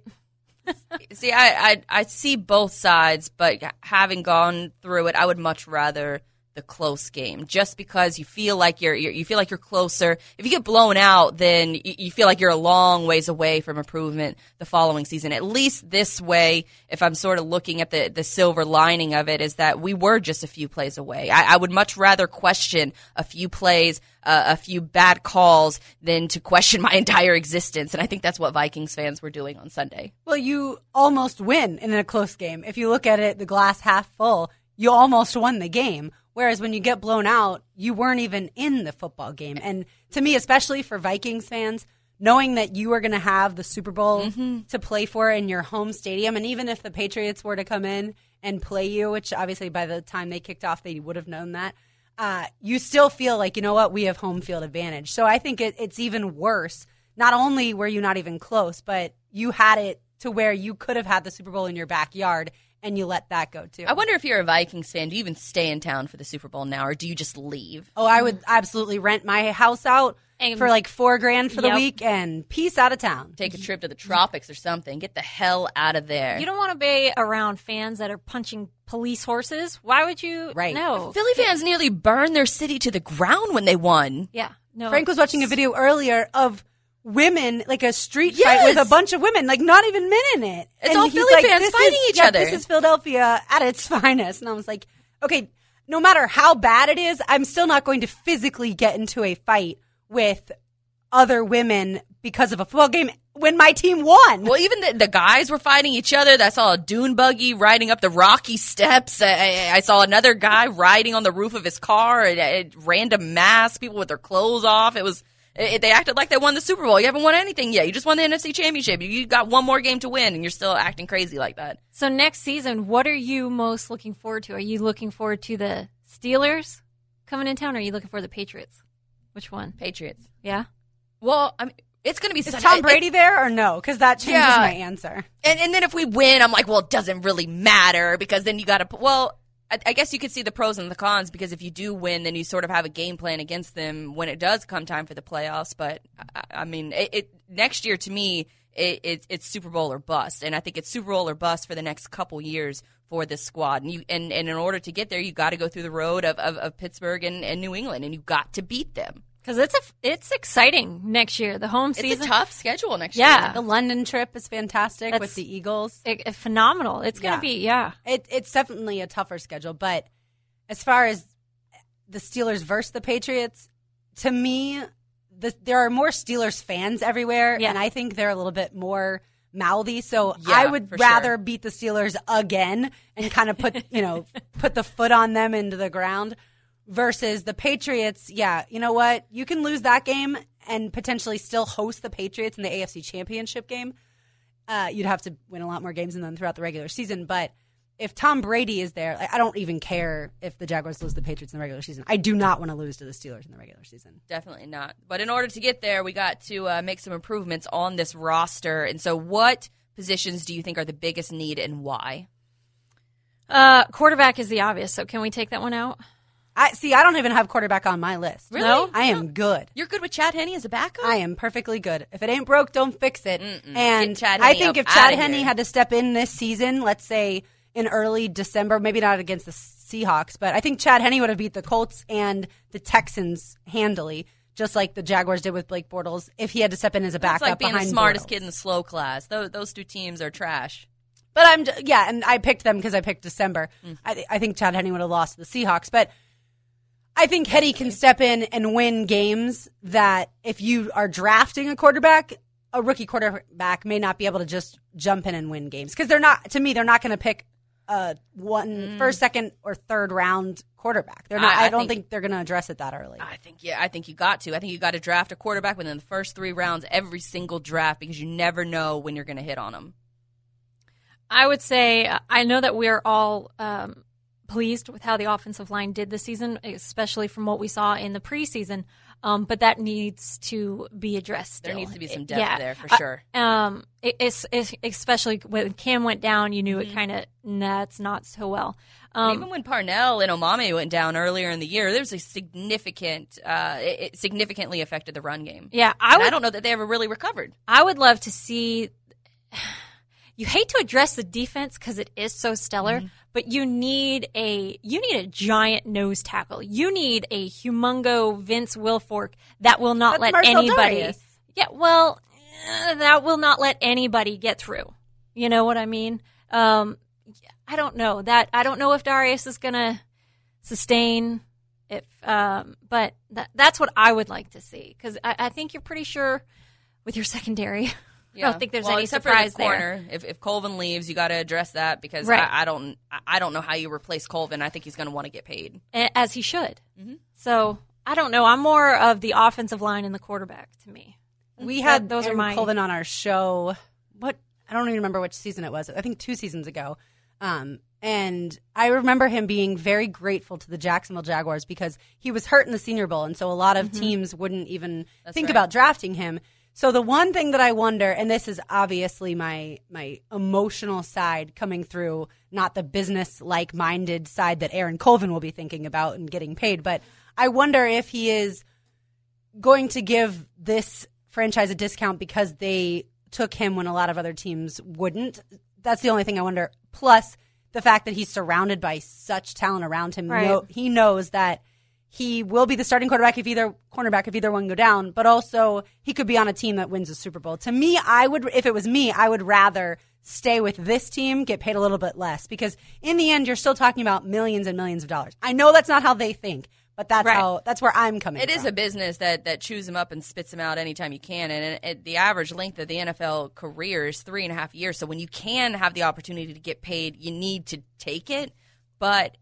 See, I see both sides, but having gone through it, I would much rather the close game, just because you feel like you feel like you're closer. If you get blown out, then you feel like you're a long ways away from improvement the following season. At least this way, if I'm sort of looking at the silver lining of it, is that we were just a few plays away. I would much rather question a few plays, a few bad calls, than to question my entire existence. And I think that's what Vikings fans were doing on Sunday. Well, you almost win in a close game. If you look at it, the glass half full, you almost won the game. Whereas when you get blown out, you weren't even in the football game. And to me, especially for Vikings fans, knowing that you are going to have the Super Bowl to play for in your home stadium, and even if the Patriots were to come in and play you, which obviously by the time they kicked off, they would have known that, you still feel like, you know what, we have home field advantage. So I think it's even worse. Not only were you not even close, but you had it to where you could have had the Super Bowl in your backyard, and you let that go, too. I wonder if you're a Vikings fan, do you even stay in town for the Super Bowl now, or do you just leave? Oh, I would absolutely rent my house out for like $4,000 for the week and peace out of town. Take a trip to the tropics or something. Get the hell out of there. You don't want to be around fans that are punching police horses. Why would you? Right. No. Philly fans nearly burned their city to the ground when they won. Yeah. No. Frank was watching a video earlier of women, like a street fight with a bunch of women, like not even men in it. It's and all he's Philly like, fans fighting each other. This is Philadelphia at its finest. And I was like, okay, no matter how bad it is, I'm still not going to physically get into a fight with other women because of a football game when my team won. Well, even the guys were fighting each other. I saw a dune buggy riding up the rocky steps. I saw another guy riding on the roof of his car. Random mass, people with their clothes off. They acted like they won the Super Bowl. You haven't won anything yet. You just won the NFC Championship. You got one more game to win, and you're still acting crazy like that. So next season, what are you most looking forward to? Are you looking forward to the Steelers coming in town, or are you looking for the Patriots? Which one? Patriots. Yeah? Well, I mean, it's going to be... Is Tom Brady there or no? Because that changes my answer. And then if we win, I'm like, well, it doesn't really matter, because then you got to... Well... I guess you could see the pros and the cons, because if you do win, then you sort of have a game plan against them when it does come time for the playoffs. But, I mean, next year, to me, it's Super Bowl or bust. And I think it's Super Bowl or bust for the next couple years for this squad. And in order to get there, you got to go through the road of Pittsburgh and New England, and you got to beat them. Because it's exciting next year. The home season. It's a tough schedule next year. Yeah. The London trip is fantastic with the Eagles. Phenomenal. It's going to be, It's definitely a tougher schedule. But as far as the Steelers versus the Patriots, to me, there are more Steelers fans everywhere. Yeah. And I think they're a little bit more mouthy. So I would rather beat the Steelers again and kind of put the foot on them into the ground. Versus the Patriots, you know what? You can lose that game and potentially still host the Patriots in the AFC Championship game. You'd have to win a lot more games than them throughout the regular season. But if Tom Brady is there, I don't even care if the Jaguars lose to the Patriots in the regular season. I do not want to lose to the Steelers in the regular season. Definitely not. But in order to get there, we got to make some improvements on this roster. And so what positions do you think are the biggest need, and why? Quarterback is the obvious. So can we take that one out? I don't even have quarterback on my list. Really? No? I am good. You're good with Chad Henne as a backup? I am perfectly good. If it ain't broke, don't fix it. And Chad I Henne think if Chad Henne had to step in this season, let's say in early December, maybe not against the Seahawks, but I think Chad Henne would have beat the Colts and the Texans handily, just like the Jaguars did with Blake Bortles, if he had to step in as a backup behind Bortles. It's like being the smartest kid in the slow class. Those two teams are trash. But and I picked them because I picked December. I think Chad Henne would have lost to the Seahawks, but I think Henne can step in and win games that if you are drafting a quarterback, a rookie quarterback may not be able to just jump in and win games. Because they're not going to pick first, second, or third round quarterback. They're not. I don't think they're going to address it that early. I think you got to. I think you got to draft a quarterback within the first 3 rounds every single draft, because you never know when you're going to hit on them. I would say, I know that we're all pleased with how the offensive line did this season, especially from what we saw in the preseason. But that needs to be addressed still. There needs to be some depth there for sure. It's especially when Cam went down, you knew it kind of, that's not so well. Even when Parnell and Omameh went down earlier in the year, there was a significant, it significantly affected the run game. Yeah, I don't know that they ever really recovered. I would love to see. You hate to address the defense because it is so stellar, but you need a giant nose tackle. You need a humongo Vince Wilfork that will not let Marcel anybody. Darius. Yeah, well, that will not let anybody get through. You know what I mean? I don't know that. I don't know if Darius is going to sustain. But that's what I would like to see because I think you're pretty sure with your secondary. Yeah. I don't think there's any except surprise for the corner. If Colvin leaves, you got to address that because Right. I don't know how you replace Colvin. I think he's going to want to get paid, as he should. So I don't know. I'm more of the offensive line and the quarterback to me. We had those Aaron are my Colvin on our show. I don't even remember which season it was. I think 2 seasons ago. And I remember him being very grateful to the Jacksonville Jaguars because he was hurt in the Senior Bowl, and so a lot of teams wouldn't even think about drafting him. So the one thing that I wonder, and this is obviously my emotional side coming through, not the business-like minded side that Aaron Colvin will be thinking about and getting paid, but I wonder if he is going to give this franchise a discount because they took him when a lot of other teams wouldn't. That's the only thing I wonder. Plus the fact that he's surrounded by such talent around him. Right. He knows that he will be the starting cornerback if either one go down, but also he could be on a team that wins a Super Bowl. To me, if it was me, I would rather stay with this team, get paid a little bit less, because in the end, you're still talking about millions and millions of dollars. I know that's not how they think, but that's where I'm coming from. It is a business that chews them up and spits them out anytime you can. And the average length of the NFL career is 3.5 years. So when you can have the opportunity to get paid, you need to take it. But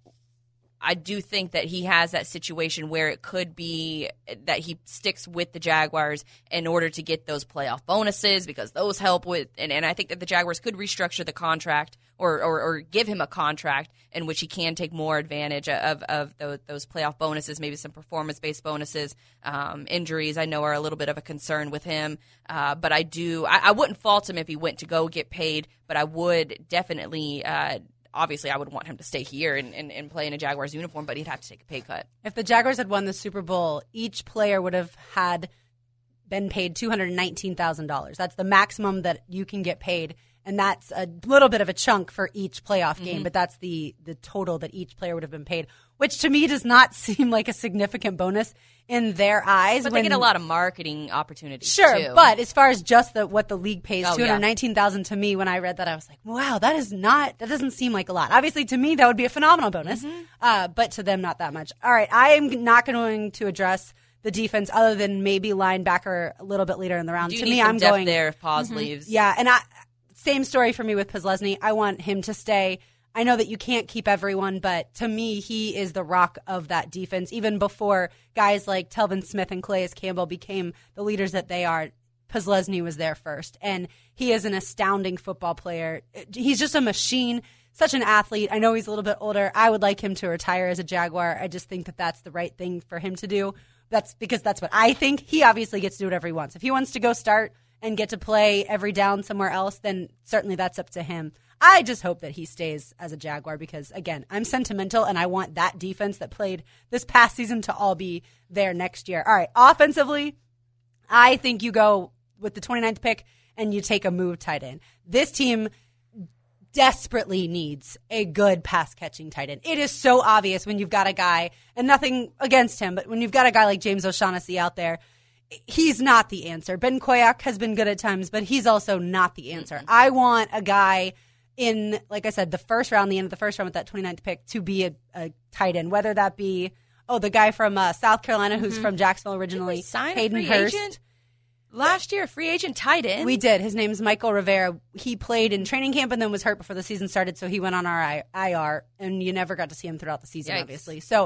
I do think that he has that situation where it could be that he sticks with the Jaguars in order to get those playoff bonuses because those help with – and I think that the Jaguars could restructure the contract or give him a contract in which he can take more advantage of those playoff bonuses, maybe some performance-based bonuses. Injuries I know are a little bit of a concern with him. But I wouldn't fault him if he went to go get paid, but I would definitely obviously, I would want him to stay here and play in a Jaguars uniform, but he'd have to take a pay cut. If the Jaguars had won the Super Bowl, each player would have had been paid $219,000. That's the maximum that you can get paid, and that's a little bit of a chunk for each playoff game, but that's the total that each player would have been paid, which to me does not seem like a significant bonus in their eyes. But they get a lot of marketing opportunities, sure, too. But as far as just what the league pays, $219,000 to me, when I read that, I was like, wow, that doesn't seem like a lot. Obviously, to me, that would be a phenomenal bonus, but to them, not that much. All right, I am not going to address the defense other than maybe linebacker a little bit later in the round. To me, I'm going there if Paz leaves. Yeah, and same story for me with Posluszny. I want him to stay. I know that you can't keep everyone, but to me, he is the rock of that defense. Even before guys like Telvin Smith and Calais Campbell became the leaders that they are, Posluszny was there first. And he is an astounding football player. He's just a machine, such an athlete. I know he's a little bit older. I would like him to retire as a Jaguar. I just think that that's the right thing for him to do. That's because that's what I think. He obviously gets to do whatever he wants. If he wants to go start and get to play every down somewhere else, then certainly that's up to him. I just hope that he stays as a Jaguar because, again, I'm sentimental and I want that defense that played this past season to all be there next year. All right, offensively, I think you go with the 29th pick and you take a move tight end. This team desperately needs a good pass-catching tight end. It is so obvious when you've got a guy, and nothing against him, but when you've got a guy like James O'Shaughnessy out there, he's not the answer. Ben Koyak has been good at times, but he's also not the answer. I want a guy in, like I said, the first round, the end of the first round with that 29th pick to be a tight end, whether that be, the guy from South Carolina who's from Jacksonville originally, Did we sign Hayden a free Hurst. agent last year, a free agent tight end? We did. His name's Michael Rivera. He played in training camp and then was hurt before the season started, so he went on our IR, and you never got to see him throughout the season, Yikes. obviously. So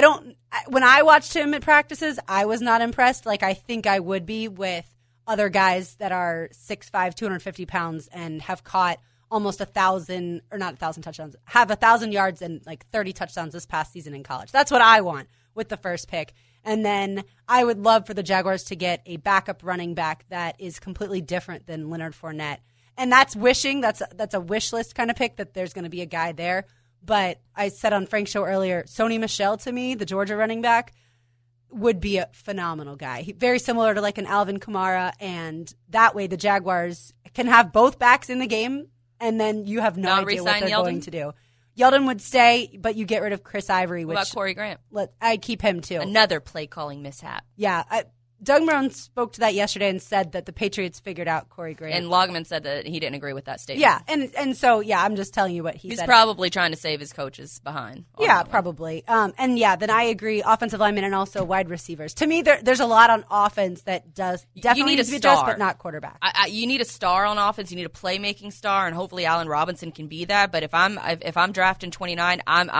when I watched him at practices, I was not impressed like I think I would be with other guys that are 6'5", 250 pounds and have caught almost 1,000, or not 1,000 touchdowns, have 1,000 yards and like 30 touchdowns this past season in college. That's what I want with the first pick. And then I would love for the Jaguars to get a backup running back that is completely different than Leonard Fournette. And that's wishing. That's a wish list kind of pick that there's going to be a guy there. But I said on Frank's show earlier, Sony Michel to me, the Georgia running back, would be a phenomenal guy. Very similar to like an Alvin Kamara. And that way the Jaguars can have both backs in the game, and then you have no idea what they're going to do. Yeldon would stay, but you get rid of Chris Ivory. What about Corey Grant? I'd keep him too. Another play-calling mishap. Yeah. Doug Marrone spoke to that yesterday and said that the Patriots figured out Corey Grant. And Logman said that he didn't agree with that statement. Yeah, and so, yeah, I'm just telling you what he said. He's probably trying to save his coaches behind. Yeah, probably. And, yeah, then I agree, offensive linemen and also wide receivers. To me, there's a lot on offense that does definitely need to be addressed, but not quarterback. You need a star on offense. You need a playmaking star, and hopefully Allen Robinson can be that. But if I'm drafting 29, I'm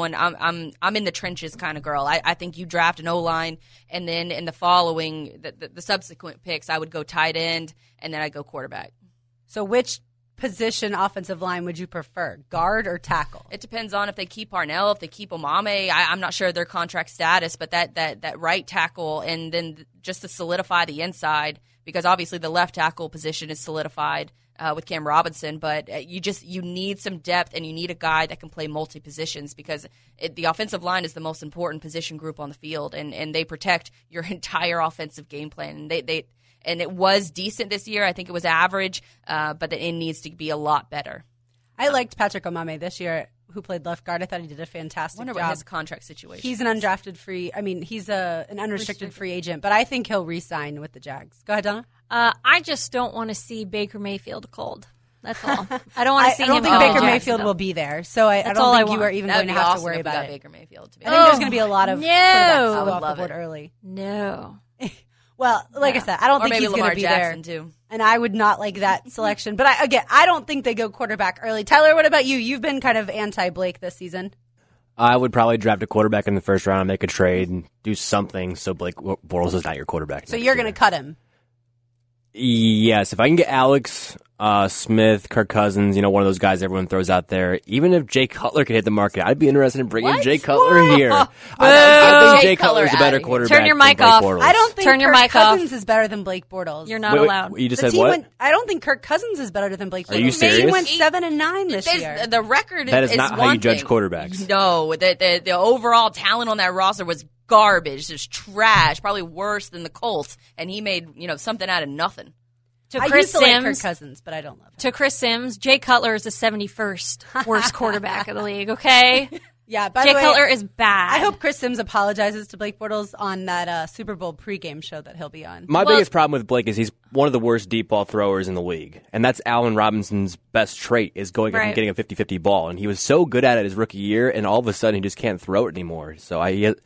in the trenches kind of girl. I think you draft an O-line, and then in the following, the subsequent picks, I would go tight end, and then I'd go quarterback. So which position offensive line would you prefer, guard or tackle? It depends on if they keep Parnell, if they keep Omame. I'm not sure of their contract status, but that right tackle, and then just to solidify the inside, because obviously the left tackle position is solidified with Cam Robinson, but you need some depth, and you need a guy that can play multi-positions, because the offensive line is the most important position group on the field, and they protect your entire offensive game plan. And it was decent this year. I think it was average, but it needs to be a lot better. I liked Patrick Omame this year, who played left guard. I thought he did a fantastic job. I wonder what his contract situation He's an undrafted free. I mean, he's an unrestricted free agent, but I think he'll re-sign with the Jags. Go ahead, Donna. I just don't want to see Baker Mayfield cold. That's all. I don't want to see him. I don't think Baker Mayfield will be there, so I don't think you are even going to have to worry about it. Baker Mayfield, to be I think there's going to be a lot of quarterbacks off the board early. No. Well, like I said, I don't think he's going to be Jackson there. Too. And I would not like that selection. But I don't think they go quarterback early. Tyler, what about you? You've been kind of anti-Blake this season. I would probably draft a quarterback in the first round, make a trade, and do something so Blake Bortles is not your quarterback. So you're going to cut him? Yes. If I can get Alex Smith, Kirk Cousins, one of those guys everyone throws out there. Even if Jay Cutler could hit the market, I'd be interested in bringing Jay Cutler here. I think Jay Cutler is a better quarterback. Turn your mic off. I don't think Kirk Cousins is better than Blake Bortles. You're not allowed. You just said what? I don't think Kirk Cousins is better than Blake Bortles. Are you serious? He went 7-9 this year. The record that is not how you judge quarterbacks. No, the overall talent on that roster was garbage. Just trash. Probably worse than the Colts. And he made something out of nothing. I used to like Kirk Cousins, but I don't love him. To Chris Sims, Jay Cutler is the 71st worst quarterback of the league, okay? Yeah, by Jay the way, Cutler is bad. I hope Chris Sims apologizes to Blake Bortles on that Super Bowl pregame show that he'll be on. My biggest problem with Blake is he's one of the worst deep ball throwers in the league. And that's Allen Robinson's best trait, is going up and getting a 50-50 ball. And he was so good at it his rookie year, and all of a sudden he just can't throw it anymore. So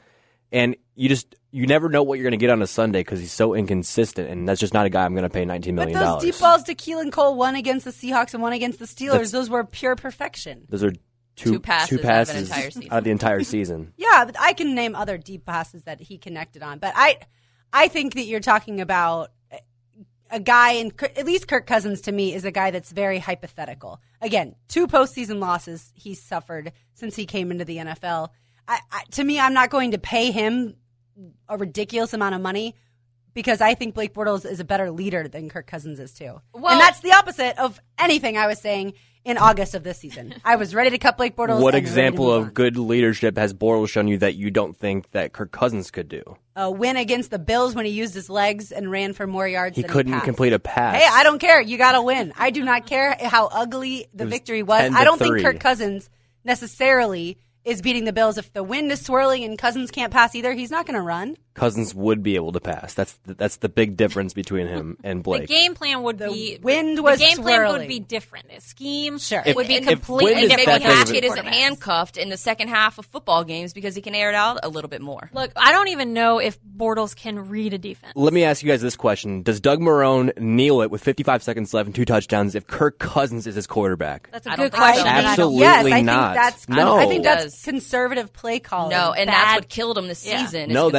you never know what you're going to get on a Sunday because he's so inconsistent, and that's just not a guy I'm going to pay $19 million. But those deep balls to Keelan Cole, one against the Seahawks and one against the Steelers, those were pure perfection. Those are two passes out of the entire season. Yeah, but I can name other deep passes that he connected on. But I think that you're talking about a guy, and at least Kirk Cousins to me is a guy that's very hypothetical. Again, 2 postseason losses he's suffered since he came into the NFL. To me, I'm not going to pay him a ridiculous amount of money because I think Blake Bortles is a better leader than Kirk Cousins is too. Well, and that's the opposite of anything I was saying in August of this season. I was ready to cut Blake Bortles. What example of good leadership has Bortles shown you that you don't think that Kirk Cousins could do? A win against the Bills when he used his legs and ran for more yards than he couldn't complete a pass. Hey, I don't care. You got to win. I do not care how ugly the victory was. I don't think Kirk Cousins necessarily is beating the Bills. If the wind is swirling and Cousins can't pass either, he's not going to run. Cousins would be able to pass. That's the big difference between him and Blake. The game plan would be wind was the game plan swirling. would be different. The scheme would be completely different. different. Maybe Haskett isn't handcuffed in the second half of football games because he can air it out a little bit more. Look, I don't even know if Bortles can read a defense. Let me ask you guys this question. Does Doug Marrone kneel it with 55 seconds left and 2 touchdowns if Kirk Cousins is his quarterback? That's a good question. Absolutely yes, I not. I think that's conservative play calling. No, and that's what killed him this season. No, conservative that's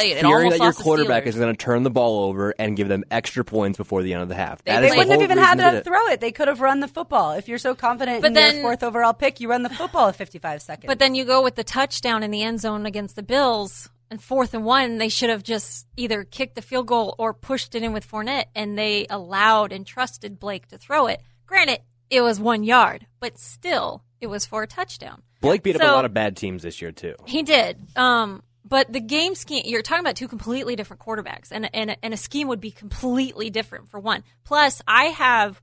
play it. It fearing almost that your lost the quarterback Steelers. is going to turn the ball over and give them extra points before the end of the half. They wouldn't have even had to throw it. They could have run the football. If you're so confident in your 4th overall pick, you run the football at 55 seconds. But then you go with the touchdown in the end zone against the Bills, and 4th and 1, they should have just either kicked the field goal or pushed it in with Fournette, and they allowed and trusted Blake to throw it. Granted, it was 1 yard, but still, it was for a touchdown. Blake beat up a lot of bad teams this year, too. He did. But the game scheme, you're talking about 2 completely different quarterbacks, and a scheme would be completely different for one. Plus, I have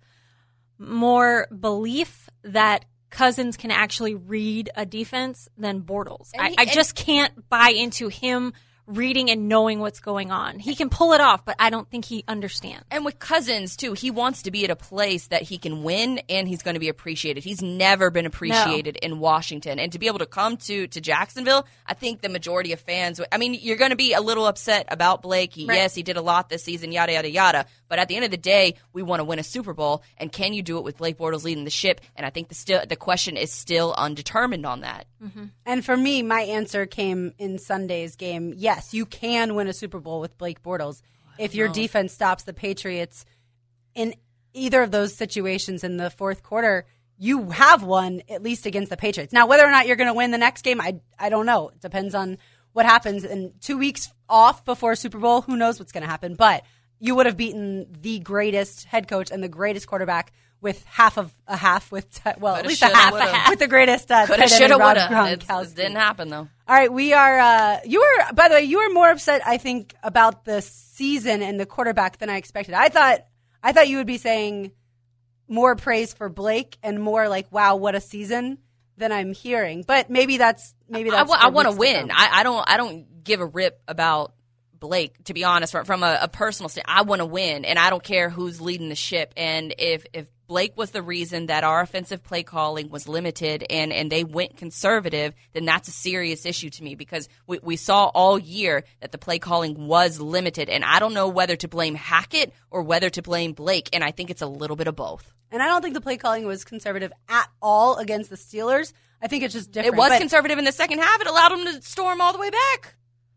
more belief that Cousins can actually read a defense than Bortles. I just can't buy into him reading and knowing what's going on. He can pull it off, but I don't think he understands. And with Cousins, too, he wants to be at a place that he can win and he's going to be appreciated. He's never been appreciated in Washington. And to be able to come to Jacksonville, I think the majority of fans, I mean, you're going to be a little upset about Blake. Yes, he did a lot this season, yada, yada, yada. But at the end of the day, we want to win a Super Bowl. And can you do it with Blake Bortles leading the ship? And I think the question is still undetermined on that. Mm-hmm. And for me, my answer came in Sunday's game. Yes, you can win a Super Bowl with Blake Bortles if your defense stops the Patriots in either of those situations in the 4th quarter. You have won, at least against the Patriots. Now, whether or not you're going to win the next game, I don't know. It depends on what happens. In 2 weeks off before Super Bowl, who knows what's going to happen. But you would have beaten the greatest head coach and the greatest quarterback with half of a half with, at least a half with the greatest tight end, Rob Gronkowski. It didn't happen, though. All right, we are, by the way, you were more upset, I think, about the season and the quarterback than I expected. I thought you would be saying more praise for Blake and more like, wow, what a season than I'm hearing. But maybe that's I want to win. I don't give a rip about Blake, to be honest, from a personal standpoint. I want to win, and I don't care who's leading the ship. And if Blake was the reason that our offensive play calling was limited and they went conservative, then that's a serious issue to me, because we saw all year that the play calling was limited. And I don't know whether to blame Hackett or whether to blame Blake, and I think it's a little bit of both. And I don't think the play calling was conservative at all against the Steelers. I think it's just different. It was conservative in the second half. It allowed them to storm all the way back.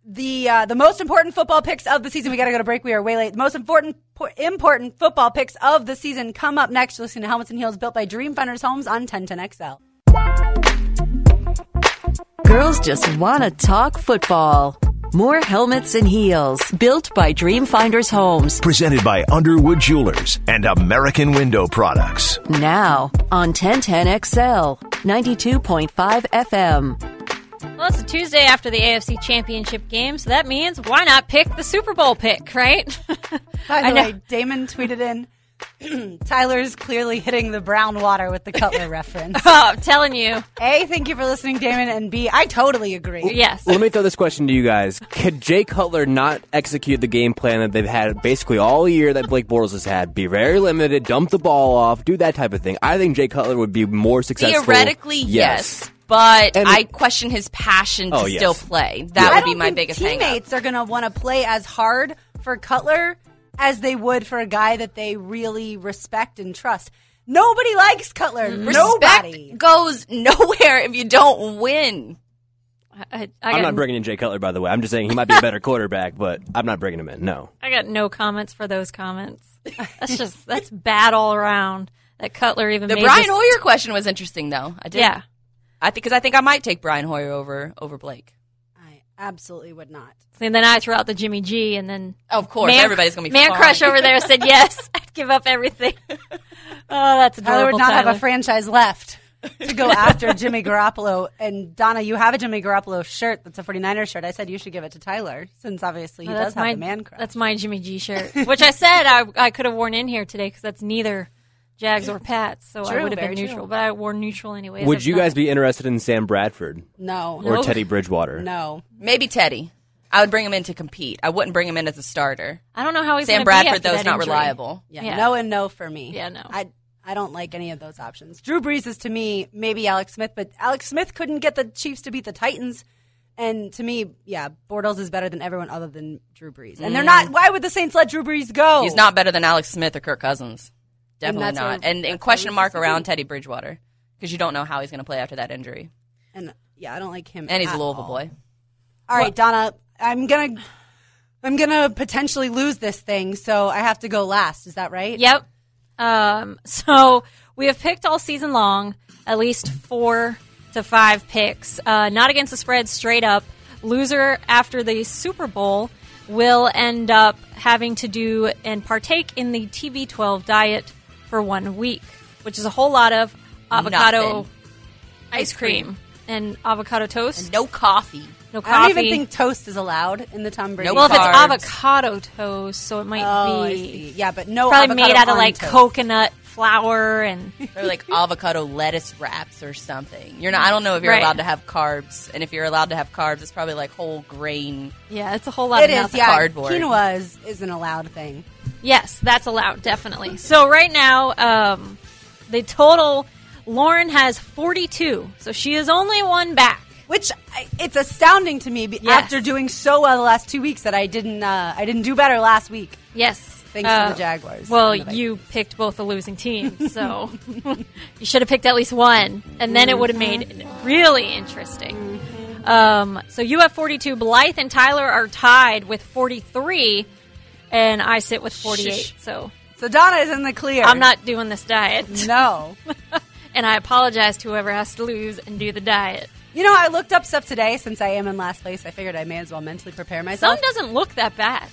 The most important football picks of the season. We got to go to break. We are way late. The most important football picks of the season come up next. Listen to Helmets and Heels, built by Dreamfinders Homes on 1010XL. Girls just want to talk football. More Helmets and Heels, built by Dreamfinders Homes. Presented by Underwood Jewelers and American Window Products. Now on 1010XL, 92.5 FM. Well, it's a Tuesday after the AFC Championship game, so that means why not pick the Super Bowl pick, right? By the way, Damon tweeted in, Tyler's clearly hitting the brown water with the Cutler reference. Oh, I'm telling you. A, thank you for listening, Damon, and B, I totally agree. Yes. Let me throw this question to you guys. Could Jay Cutler not execute the game plan that they've had basically all year that Blake Bortles has had? Be very limited, dump the ball off, do that type of thing. I think Jay Cutler would be more successful. Theoretically, yes. But I question his passion to still play. That would be my biggest hang-up. Teammates are going to want to play as hard for Cutler as they would for a guy that they really respect and trust. Nobody likes Cutler. Nobody. Respect goes nowhere if you don't win. I'm not bringing in Jay Cutler, by the way. I'm just saying he might be a better quarterback, but I'm not bringing him in. No. I got no comments for those comments. That's bad all around. That Cutler even made Brian Hoyer question was interesting, though. I did. Yeah. I think I might take Brian Hoyer over Blake. I absolutely would not. And then I threw out the Jimmy G, and then of course everybody's gonna be Man fine. Crush over there said yes. I'd give up everything. Oh, that's adorable. Tyler would not have a franchise left to go after Jimmy Garoppolo. And Donna, you have a Jimmy Garoppolo shirt that's a 49ers shirt. I said you should give it to Tyler, since obviously he does have the Man Crush. That's my Jimmy G shirt, which I said I could have worn in here today because that's neither Jags or Pats, so I would have been neutral. But I wore neutral anyways. Would you guys be interested in Sam Bradford? No. Or Teddy Bridgewater? No. Maybe Teddy. I would bring him in to compete. I wouldn't bring him in as a starter. I don't know how he's Sam Bradford, though, is not reliable. Yeah, no and no for me. Yeah, no. I don't like any of those options. Drew Brees is, to me, maybe Alex Smith, but Alex Smith couldn't get the Chiefs to beat the Titans. And to me, Bortles is better than everyone other than Drew Brees. And they're not. Why would the Saints let Drew Brees go? He's not better than Alex Smith or Kirk Cousins. Definitely not. And question mark around Teddy Bridgewater, because you don't know how he's going to play after that injury. And I don't like him. And he's a Louisville boy. All right, Donna, I'm going to I'm going to potentially lose this thing, so I have to go last. Is that right? Yep. So we have picked all season long at least 4 to 5 picks. Not against the spread, straight up. Loser after the Super Bowl will end up having to do and partake in the TB12 diet for 1 week, which is a whole lot of avocado ice cream and avocado toast. And no coffee. No coffee. I don't even think toast is allowed in the Tom Brady. Well, if it's carbs. avocado toast, so it might I be. see. Yeah, but no probably avocado made out of on like toast. coconut flour and Or like avocado lettuce wraps or something. You're not. I don't know if you're Right. allowed to have carbs, and if you're allowed to have carbs, it's probably like whole grain. yeah, it's a whole lot It of is, nothing. yeah. Cardboard. Quinoa is an allowed thing. Yes, that's allowed, definitely. So right now, the total, Lauren has 42, so she is only one back. Which it's astounding to me Yes. after doing so well the last 2 weeks that I didn't do better last week. Yes. Thanks to the Jaguars. Well, And the Vikings. you picked both the losing teams, so you should have picked at least one, and then it would have made it really interesting. So you have 42. Blythe and Tyler are tied with 43, and I sit with 48. So Donna is in the clear. I'm not doing this diet. No. And I apologize to whoever has to lose and do the diet. You know, I looked up stuff today since I am in last place. I figured I may as well mentally prepare myself. Some doesn't look that bad.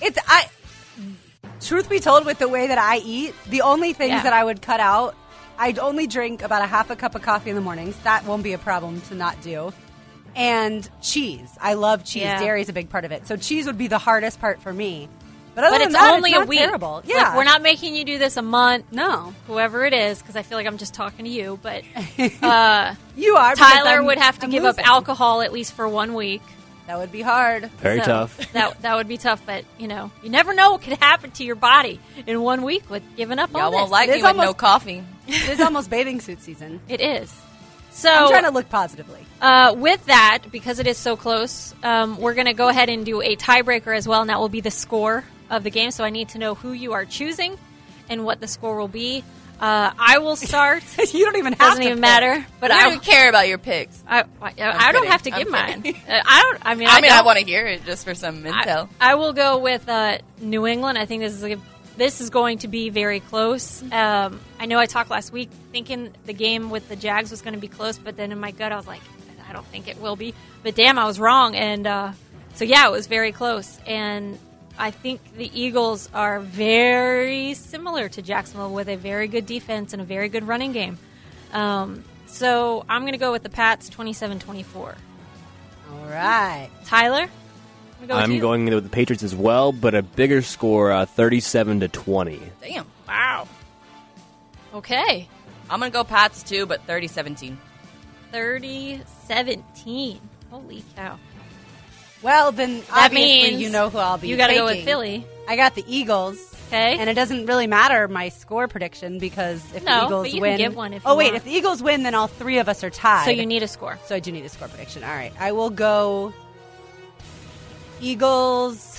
Truth be told, with the way that I eat, the only things Yeah. that I would cut out, I'd only drink about a half a cup of coffee in the mornings. That won't be a problem to not do. And cheese. I love cheese. Yeah. Dairy is a big part of it. So cheese would be the hardest part for me. But other But than it's that, only it's not a week. terrible. Like, Yeah. we're not making you do this a month. No. Whoever it is, because I feel like I'm just talking to you. But You are. because Tyler would have to I'm give losing. up alcohol at least for 1 week. That would be hard. Very So tough. That would be tough, but you never know what could happen to your body in 1 week with giving up Y'all on won't this. like It me is with no almost- coffee. It's almost bathing suit season. It is. So I'm trying to look positively. with that, because it is so close, we're going to go ahead and do a tiebreaker as well, and that will be the score of the game. So I need to know who you are choosing and what the score will be. I will start. You don't even have Doesn't to even pick. matter. But I I don't care about your picks. don't kidding. have to I'm give mine. kidding. I mean, I don't. want to hear it just for some intel. I will go with New England. I think this is going to be very close. I know I talked last week thinking the game with the Jags was going to be close, but then in my gut I was like, I don't think it will be. But damn, I was wrong. And so yeah, it was very close. And I think the Eagles are very similar to Jacksonville with a very good defense and a very good running game. So I'm going to go with the Pats 27-24. All right. Tyler? I'm going with the Patriots as well, but a bigger score, 37-20. Damn. Wow. Okay. I'm going to go Pats too, but 30-17. 30-17. Holy cow. Well, then That obviously means you know who I'll be You got to go with taking. Philly. I got the Eagles. Okay. And it doesn't really matter my score prediction because if No, the Eagles but you can win, give one if oh you wait, want. if the Eagles win, then all three of us are tied. So you need a score. So I do need a score prediction. All right, I will go Eagles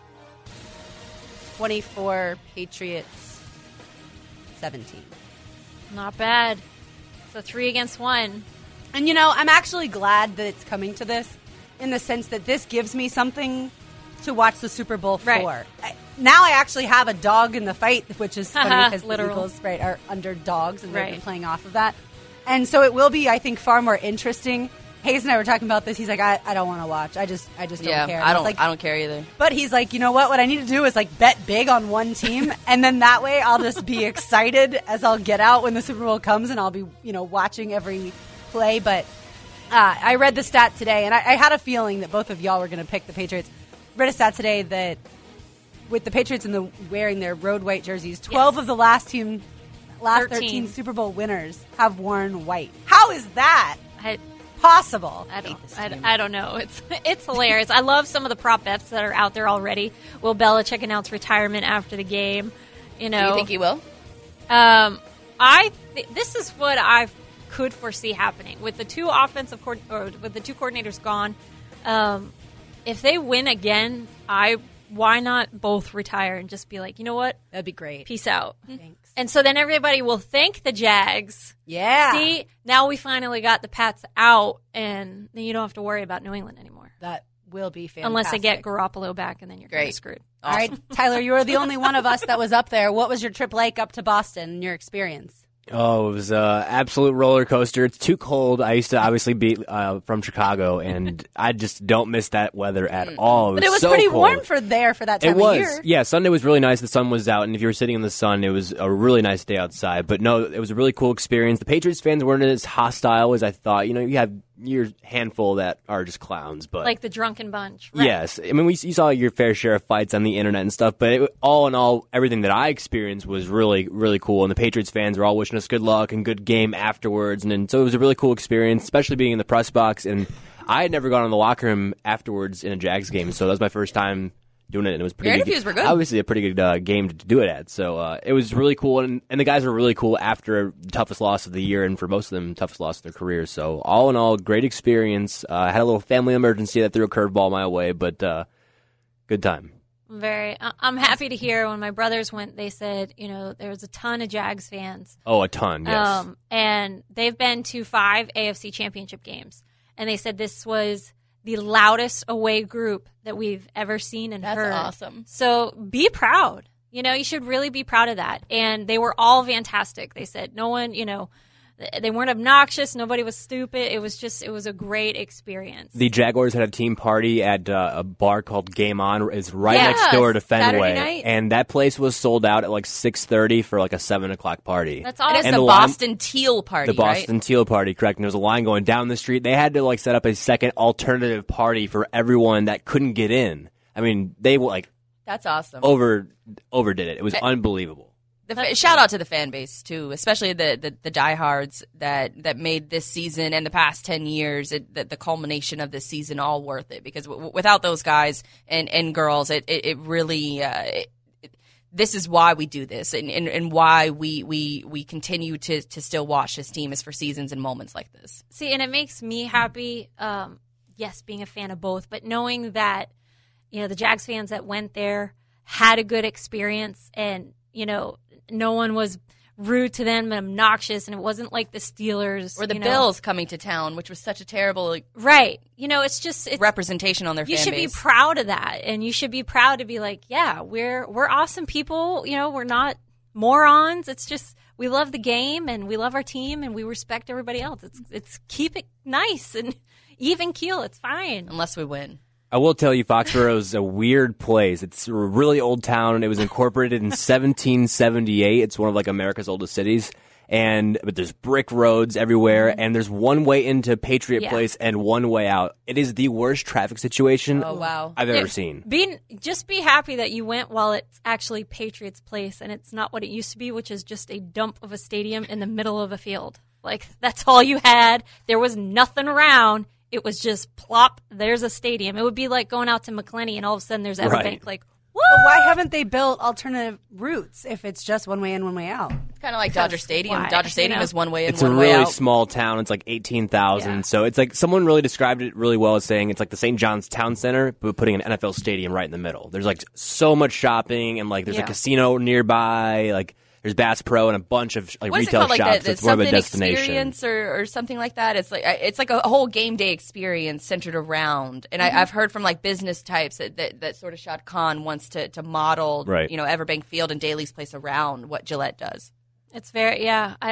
24, Patriots 17. Not bad. So 3 against 1. And you know, I'm actually glad that it's coming to this, in the sense that this gives me something to watch the Super Bowl for. Right. Now I actually have a dog in the fight, which is funny because the Literal. Eagles are underdogs and they've been Right. playing off of that. And so it will be, I think, far more interesting. Hayes and I were talking about this. He's like, I don't want to watch. I just don't Yeah, care. And I was like, don't care either. but he's like, you know what I need to do is like bet big on one team, and then that way I'll just be excited as I'll get out when the Super Bowl comes, and I'll be watching every play. But I read the stat today, and I had a feeling that both of y'all were going to pick the Patriots. Read a stat today that with the Patriots wearing their road white jerseys, 12 of the last 13 Super Bowl winners have worn white. How is that possible? I don't know. It's hilarious. I love some of the prop bets that are out there already. Will Belichick announce retirement after the game? Do you think he will? This is what I could foresee happening with the two with the two coordinators gone. If they win again, why not both retire and just be like, you know what? That'd be great. Peace out. Thanks. And so then everybody will thank the Jags. Yeah. See, now we finally got the Pats out, and then you don't have to worry about New England anymore. That will be fantastic. Unless they get Garoppolo back, and then you're kind of screwed. All right, Tyler, you were the only one of us that was up there. What was your trip like up to Boston and your experience? Oh, it was an absolute roller coaster. It's too cold. I used to obviously be from Chicago, and I just don't miss that weather at all. But it was so pretty cold. warm for that time of year. Yeah, Sunday was really nice. The sun was out, and if you were sitting in the sun, it was a really nice day outside. But no, it was a really cool experience. The Patriots fans weren't as hostile as I thought. You know, you have your handful that are just clowns, but like the drunken bunch. Right? Yes, I mean, you saw your fair share of fights on the internet and stuff, but all in all, everything that I experienced was really, really cool. And the Patriots fans were all wishing us good luck and good game afterwards, and so it was a really cool experience, especially being in the press box. And I had never gone in the locker room afterwards in a Jags game, so that was my first time doing it, and it was pretty Your good. interviews were good. Obviously, a pretty good game to do it at. So it was really cool, and the guys were really cool after the toughest loss of the year, and for most of them, toughest loss of their careers. So all in all, great experience. Had a little family emergency that threw a curveball my way, but good time. I'm happy to hear when my brothers went, they said, you know, there was a ton of Jags fans. Oh, a ton, yes. And they've been to 5 AFC championship games. And they said this was the loudest away group that we've ever seen and heard. That's awesome. So be proud. You know, you should really be proud of that. And they were all fantastic. They said no one, you know, they weren't obnoxious. Nobody was stupid. It was a great experience. The Jaguars had a team party at a bar called Game On. It's right next door to Fenway. And that place was sold out at like 6:30 for like a 7 o'clock party. That's awesome. And it's the Boston Teal Party, The Boston Teal Party, correct. And there was a line going down the street. They had to like set up a second alternative party for everyone that couldn't get in. I mean, they like That's awesome. Overdid it. It was unbelievable. Shout out to the fan base too, especially the diehards that made this season and the past 10 years, the culmination of this season, all worth it. Because without those guys and girls, it really this is why we do this, and why we continue to still watch this team is for seasons and moments like this. See, and it makes me happy. Yes, being a fan of both, but knowing that, you know, the Jags fans that went there had a good experience, and you know, no one was rude to them and obnoxious, and it wasn't like the Steelers or the Bills coming to town, which was such a terrible right. You know, it's representation on their fan base. You should be proud of that, and you should be proud to be like, yeah, we're awesome people. You know, we're not morons. It's just we love the game and we love our team and we respect everybody else. It's keep it nice and even keel. It's fine unless we win. I will tell you, Foxborough is a weird place. It's a really old town, and it was incorporated in 1778. It's one of like America's oldest cities, but there's brick roads everywhere, and there's one way into Patriot Place and one way out. It is the worst traffic situation I've ever seen. Just be happy that you went while it's actually Patriots Place, and it's not what it used to be, which is just a dump of a stadium in the middle of a field. Like, that's all you had. There was nothing around. It was just plop, there's a stadium. It would be like going out to McClenny and all of a sudden there's Everbank. Right. Like, what? But why haven't they built alternative routes if it's just one way in, one way out? It's kind of like Dodger Stadium. Why? Dodger Stadium is one way in, it's one way out. It's a really small town. It's like 18,000. Yeah. So it's like someone really described it really well as saying it's like the St. John's Town Center, but putting an NFL stadium right in the middle. There's like so much shopping and like there's a casino nearby, like there's Bass Pro and a bunch of like retail shops. Like it's more of a something destination experience or something like that. It's like a whole game day experience centered around. And I've heard from like business types that sort of Shad Khan wants to model, you know, Everbank Field and Daly's Place around what Gillette does. It's very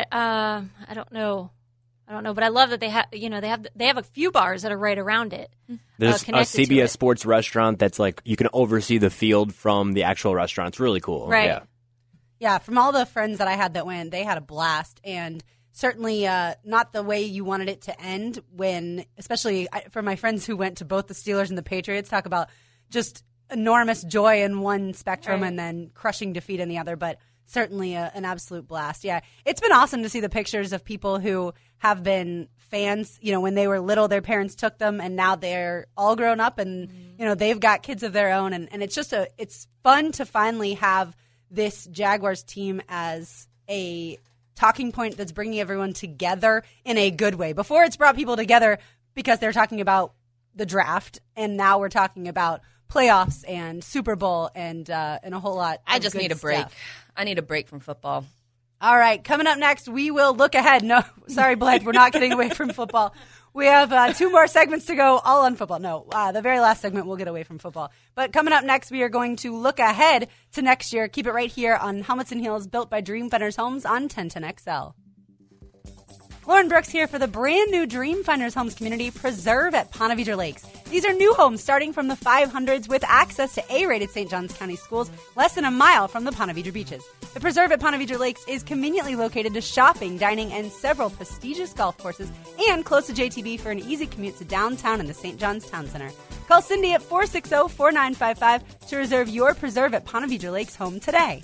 I don't know, but I love that they have they have a few bars that are right around it. There's a CBS Sports restaurant that's like you can oversee the field from the actual restaurant. It's really cool. Right. Yeah. Yeah, from all the friends that I had that went, they had a blast, and certainly not the way you wanted it to end when, especially for my friends who went to both the Steelers and the Patriots, talk about just enormous joy in one spectrum and then crushing defeat in the other, but certainly an absolute blast. Yeah, it's been awesome to see the pictures of people who have been fans. You know, when they were little, their parents took them, and now they're all grown up, and you know they've got kids of their own, and it's just it's fun to finally have this Jaguars team as a talking point that's bringing everyone together in a good way. Before, it's brought people together because they're talking about the draft, and now we're talking about playoffs and Super Bowl and a whole lot. I just need a break. Stuff. I need a break from football. All right, coming up next, we will look ahead. No, sorry, Blythe, we're not getting away from football. We have 2 more segments to go, all on football. No, the very last segment we'll get away from football. But coming up next, we are going to look ahead to next year. Keep it right here on Helmets and Heels, built by Dreamfinders Homes on 1010XL. Lauren Brooks here for the brand new Dreamfinders Homes community, Preserve at Ponte Vedra Lakes. These are new homes starting from the 500s with access to A-rated St. Johns County schools less than a mile from the Ponte Vedra beaches. The Preserve at Ponte Vedra Lakes is conveniently located to shopping, dining, and several prestigious golf courses and close to JTB for an easy commute to downtown and the St. Johns Town Center. Call Cindy at 460-4955 to reserve your Preserve at Ponte Vedra Lakes home today.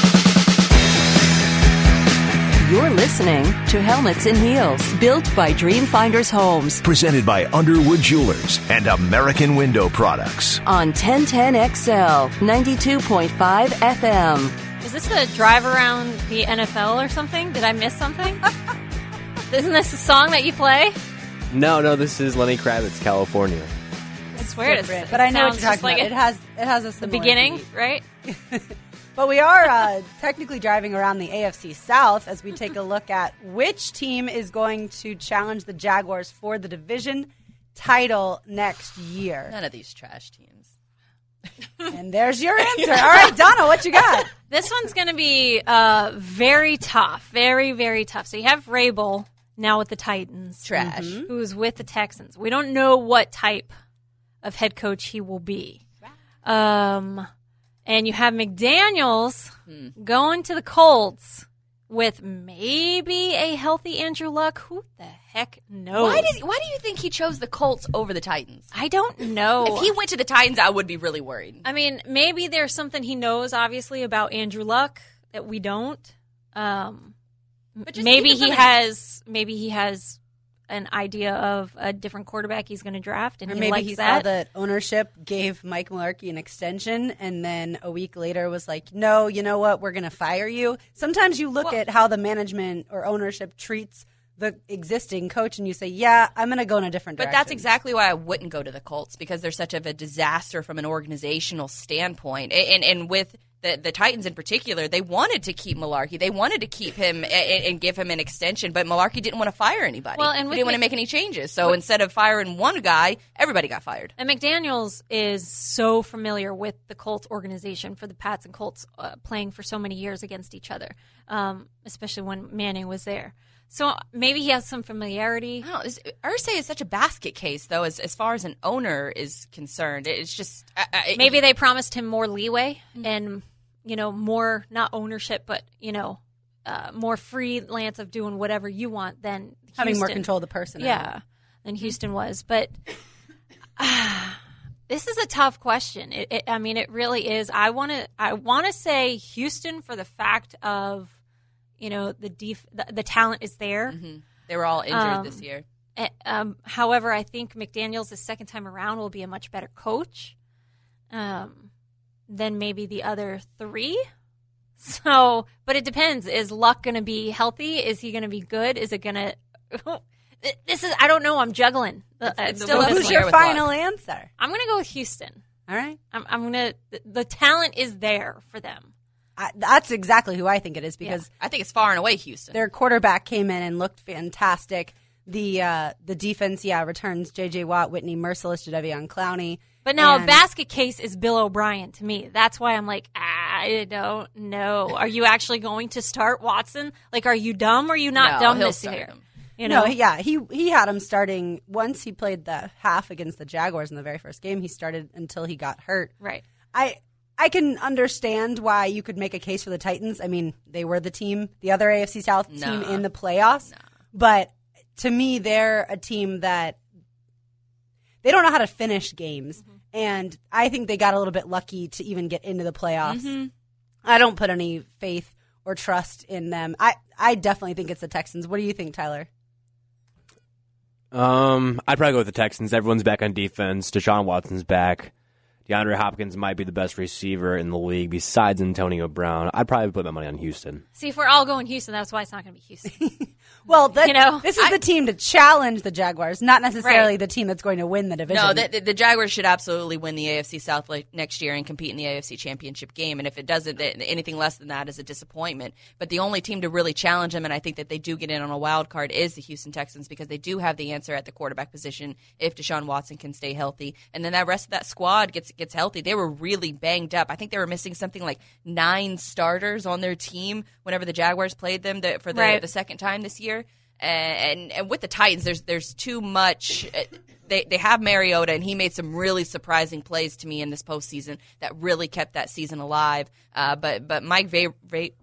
You're listening to Helmets and Heels, built by Dreamfinders Homes. Presented by Underwood Jewelers and American Window Products. On 1010XL, 92.5 FM. Is this a drive around the NFL or something? Did I miss something? Isn't this a song that you play? No, this is Lenny Kravitz, California. I swear it is. But I know what you're talking like about. It has a the similar beginning, beat. right? But we are technically driving around the AFC South as we take a look at which team is going to challenge the Jaguars for the division title next year. None of these trash teams. And there's your answer. All right, Donna, what you got? This one's going to be very tough. Very, very tough. So you have Vrabel now with the Titans. Trash. Who's with the Texans. We don't know what type of head coach he will be. And you have McDaniels going to the Colts with maybe a healthy Andrew Luck. Who the heck knows? Why do you think he chose the Colts over the Titans? I don't know. If he went to the Titans, I would be really worried. I mean, maybe there's something he knows, obviously, about Andrew Luck that we don't. But Maybe he has an idea of a different quarterback he's going to draft, and Or he maybe likes he that. saw that ownership gave Mike Mularkey an extension, and then a week later was like, no, you know what, we're going to fire you. Sometimes you look at how the management or ownership treats the existing coach, and you say, yeah, I'm going to go in a different direction. But that's exactly why I wouldn't go to the Colts, because they're such of a disaster from an organizational standpoint. And with the Titans in particular, they wanted to keep Mularkey. They wanted to keep him and give him an extension, but Mularkey didn't want to fire anybody. Well, and he didn't want to make any changes. So instead of firing one guy, everybody got fired. And McDaniels is so familiar with the Colts organization for the Pats and Colts playing for so many years against each other, especially when Manning was there. So maybe he has some familiarity. Irsay is such a basket case, though, as far as an owner is concerned. It's just maybe they promised him more leeway and, more, not ownership, but, more freelance of doing whatever you want than having more Houston. control of the personnel. Yeah, than Houston was. But this is a tough question. It really is. I want to say Houston for the fact of, the talent is there. Mm-hmm. They were all injured this year. However, I think McDaniels the second time around will be a much better coach than maybe the other three. So, but it depends. Is Luck going to be healthy? Is he going to be good? Is it going to? I don't know. I'm juggling. Who's your final answer? I'm going to go with Houston. All right. I'm going to. The talent is there for them. That's exactly who I think it is, because I think it's far and away Houston. Their quarterback came in and looked fantastic. The defense, returns J.J. Watt, Whitney Merciless, Jadeveon Clowney. But now a basket case is Bill O'Brien to me. That's why I'm like, I don't know. Are you actually going to start Watson? Like, are you dumb or are you not dumb this year? No, he had him starting once he played the half against the Jaguars in the very first game. He started until he got hurt. Right. I can understand why you could make a case for the Titans. I mean, they were the other AFC South team in the playoffs. But to me, they're a team that they don't know how to finish games. Mm-hmm. And I think they got a little bit lucky to even get into the playoffs. Mm-hmm. I don't put any faith or trust in them. I definitely think it's the Texans. What do you think, Tyler? I'd probably go with the Texans. Everyone's back on defense. Deshaun Watson's back. DeAndre Hopkins might be the best receiver in the league besides Antonio Brown. I'd probably put my money on Houston. See, if we're all going Houston, that's why it's not going to be Houston. Well, this is the team to challenge the Jaguars, not necessarily the team that's going to win the division. No, the Jaguars should absolutely win the AFC South next year and compete in the AFC Championship game. And if it doesn't, anything less than that is a disappointment. But the only team to really challenge them, and I think that they do get in on a wild card, is the Houston Texans, because they do have the answer at the quarterback position if Deshaun Watson can stay healthy. And then that rest of that squad gets healthy. They were really banged up. I think they were missing something like 9 starters on their team whenever the Jaguars played them for the second time this year. And with the Titans, there's too much. They have Mariota, and he made some really surprising plays to me in this postseason that really kept that season alive. But Mike Vrabel.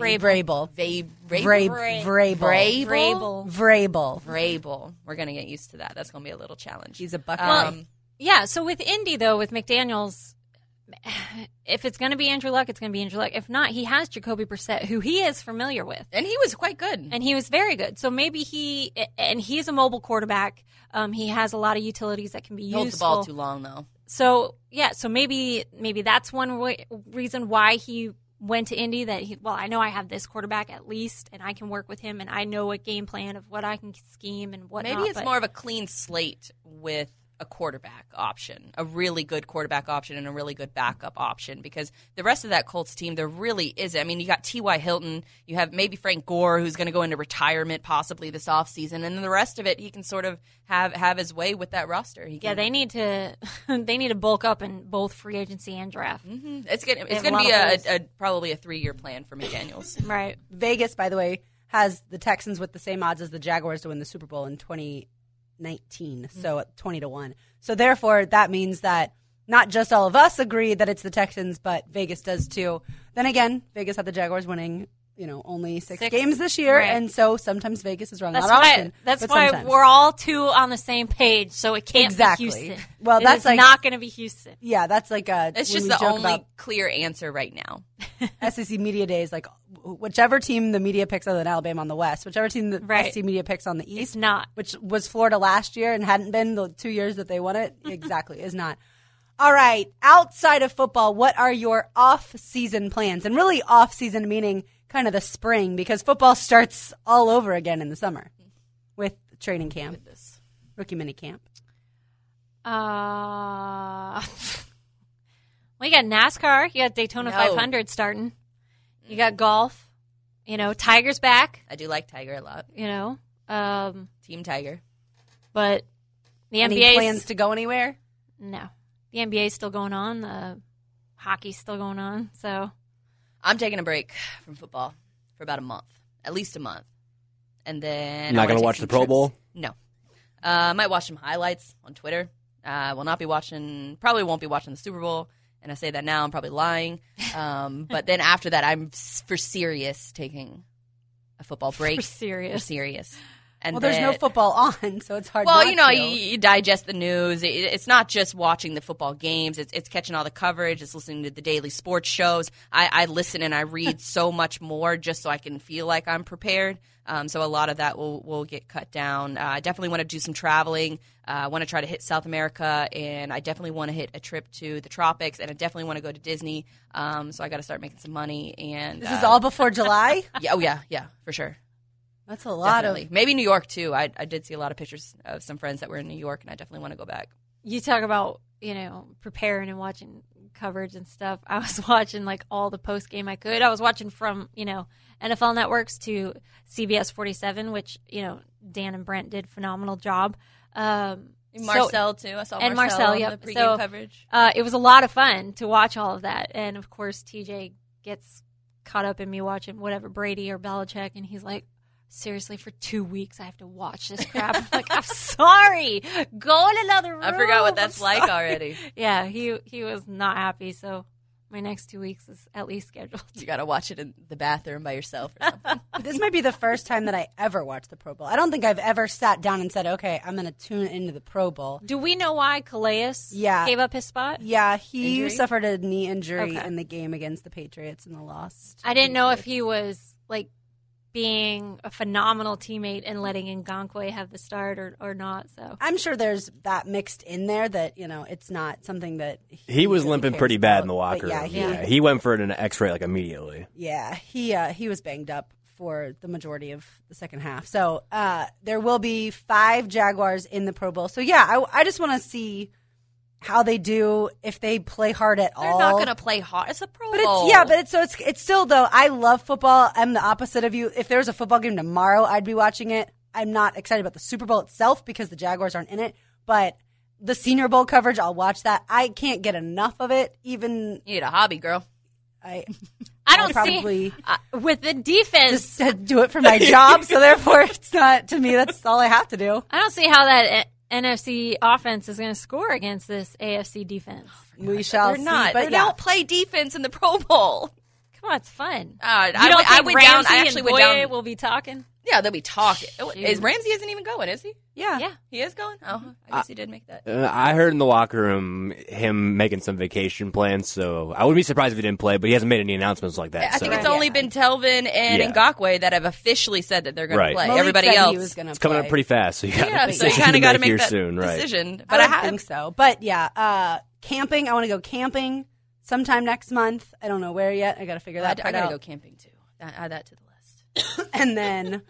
We're gonna get used to that. That's gonna be a little challenge. He's a bucket. Yeah. So with Indy though, with McDaniels, if it's going to be Andrew Luck, it's going to be Andrew Luck. If not, he has Jacoby Brissett, who he is familiar with. And he was quite good. And he was very good. So maybe he's a mobile quarterback. He has a lot of utilities that can be useful. Holds the ball too long, though. So, yeah, so maybe that's one reason why he went to Indy, that I know I have this quarterback at least, and I can work with him, and I know a game plan of what I can scheme and whatnot. Maybe it's more of a clean slate with a quarterback option, a really good quarterback option and a really good backup option, because the rest of that Colts team, there really isn't. I mean, you got T.Y. Hilton, you have maybe Frank Gore, who's going to go into retirement possibly this offseason, and then the rest of it, he can sort of have his way with that roster. They need to bulk up in both free agency and draft. Mm-hmm. It's going to be probably a 3-year plan for McDaniels. Right. Vegas, by the way, has the Texans with the same odds as the Jaguars to win the Super Bowl in 2019, so at 20-1. So therefore, that means that not just all of us agree that it's the Texans, but Vegas does too. Then again, Vegas had the Jaguars winning, only 6 games this year, right. And so sometimes Vegas is wrong. That's not why, often. That's why sometimes. We're all two on the same page, so it can't be Houston. Well, that's not going to be Houston. Yeah, that's like it's just the only clear answer right now. SEC Media Days, like whichever team the media picks other than Alabama on the West, whichever team the SEC Media picks on the East, it's not. Which was Florida last year and hadn't been the 2 years that they won it. Exactly, is not. All right, outside of football, what are your off-season plans? And really off-season meaning kind of the spring, because football starts all over again in the summer with training camp, rookie mini camp. Well, you got NASCAR, you got Daytona 500 starting, you got golf, Tiger's back. I do like Tiger a lot. Team Tiger. But the Any NBA plans to go anywhere? No, the NBA is still going on. The hockey's still going on. So I'm taking a break from football for about a month, at least a month, and then not going to watch the Pro Bowl. No, I might watch some highlights on Twitter. Will not be watching. Probably won't be watching the Super Bowl. And I say that now, I'm probably lying. But then after that, I'm for serious taking a football break. For serious. And there's no football on, so it's hard. Well, not to. you digest the news. It's not just watching the football games. It's catching all the coverage. It's listening to the daily sports shows. I listen and I read so much more just so I can feel like I'm prepared. So a lot of that will get cut down. I definitely want to do some traveling. I want to try to hit South America, and I definitely want to hit a trip to the tropics, and I definitely want to go to Disney. So I got to start making some money. And this is all before July? Yeah, for sure. That's a lot definitely. Maybe New York too. I did see a lot of pictures of some friends that were in New York, and I definitely want to go back. You talk about preparing and watching coverage and stuff. I was watching like all the post game I could. I was watching from NFL networks to CBS 47, which Dan and Brent did a phenomenal job. Marcel too. I saw and Marcel on yep. the pregame coverage. It was a lot of fun to watch all of that, and of course TJ gets caught up in me watching whatever Brady or Belichick, and he's like, seriously, for 2 weeks I have to watch this crap. I'm like, I'm sorry. Go in another room. I forgot what that's like already. Yeah, he was not happy, so my next 2 weeks is at least scheduled. You got to watch it in the bathroom by yourself or something. This might be the first time that I ever watched the Pro Bowl. I don't think I've ever sat down and said, okay, I'm going to tune into the Pro Bowl. Do we know why Calais gave up his spot? Yeah, he suffered a knee injury in the game against the Patriots in the loss. I didn't know if he was, like, being a phenomenal teammate and letting Ngakoue have the start or not. So I'm sure there's that mixed in there that, it's not something that he was really limping cares pretty bad about. in the locker But room. He went for an X-ray like immediately. Yeah, he was banged up for the majority of the second half. So there will be 5 Jaguars in the Pro Bowl. So I just want to see how they do, if they play hard at all. They're not going to play hard. It's a Pro Bowl. It's still, though, I love football. I'm the opposite of you. If there was a football game tomorrow, I'd be watching it. I'm not excited about the Super Bowl itself because the Jaguars aren't in it. But the Senior Bowl coverage, I'll watch that. I can't get enough of it. Even you need a hobby, girl. I don't see with the defense. Just do it for my job, so therefore it's not, to me, that's all I have to do. I don't see how that NFC offense is going to score against this AFC defense. We shall see. Not. But they don't play defense in the Pro Bowl. Come on, it's fun. I Ramsey and Boye will be talking? Yeah, they'll be talking. Ramsey isn't even going, is he? Yeah. He is going? Oh, I guess he did make that. I heard in the locker room him making some vacation plans, so I wouldn't be surprised if he didn't play, but he hasn't made any announcements like that. I think it's only been Telvin and Ngakoue that have officially said that they're going to play. Malik Everybody said got he was it's coming up pretty fast, so you kind of got to make that soon, decision. But I think so. But camping, I want to go camping sometime next month. I don't know where yet. I got to figure that part out. I got to go camping too. Add that to the list. And then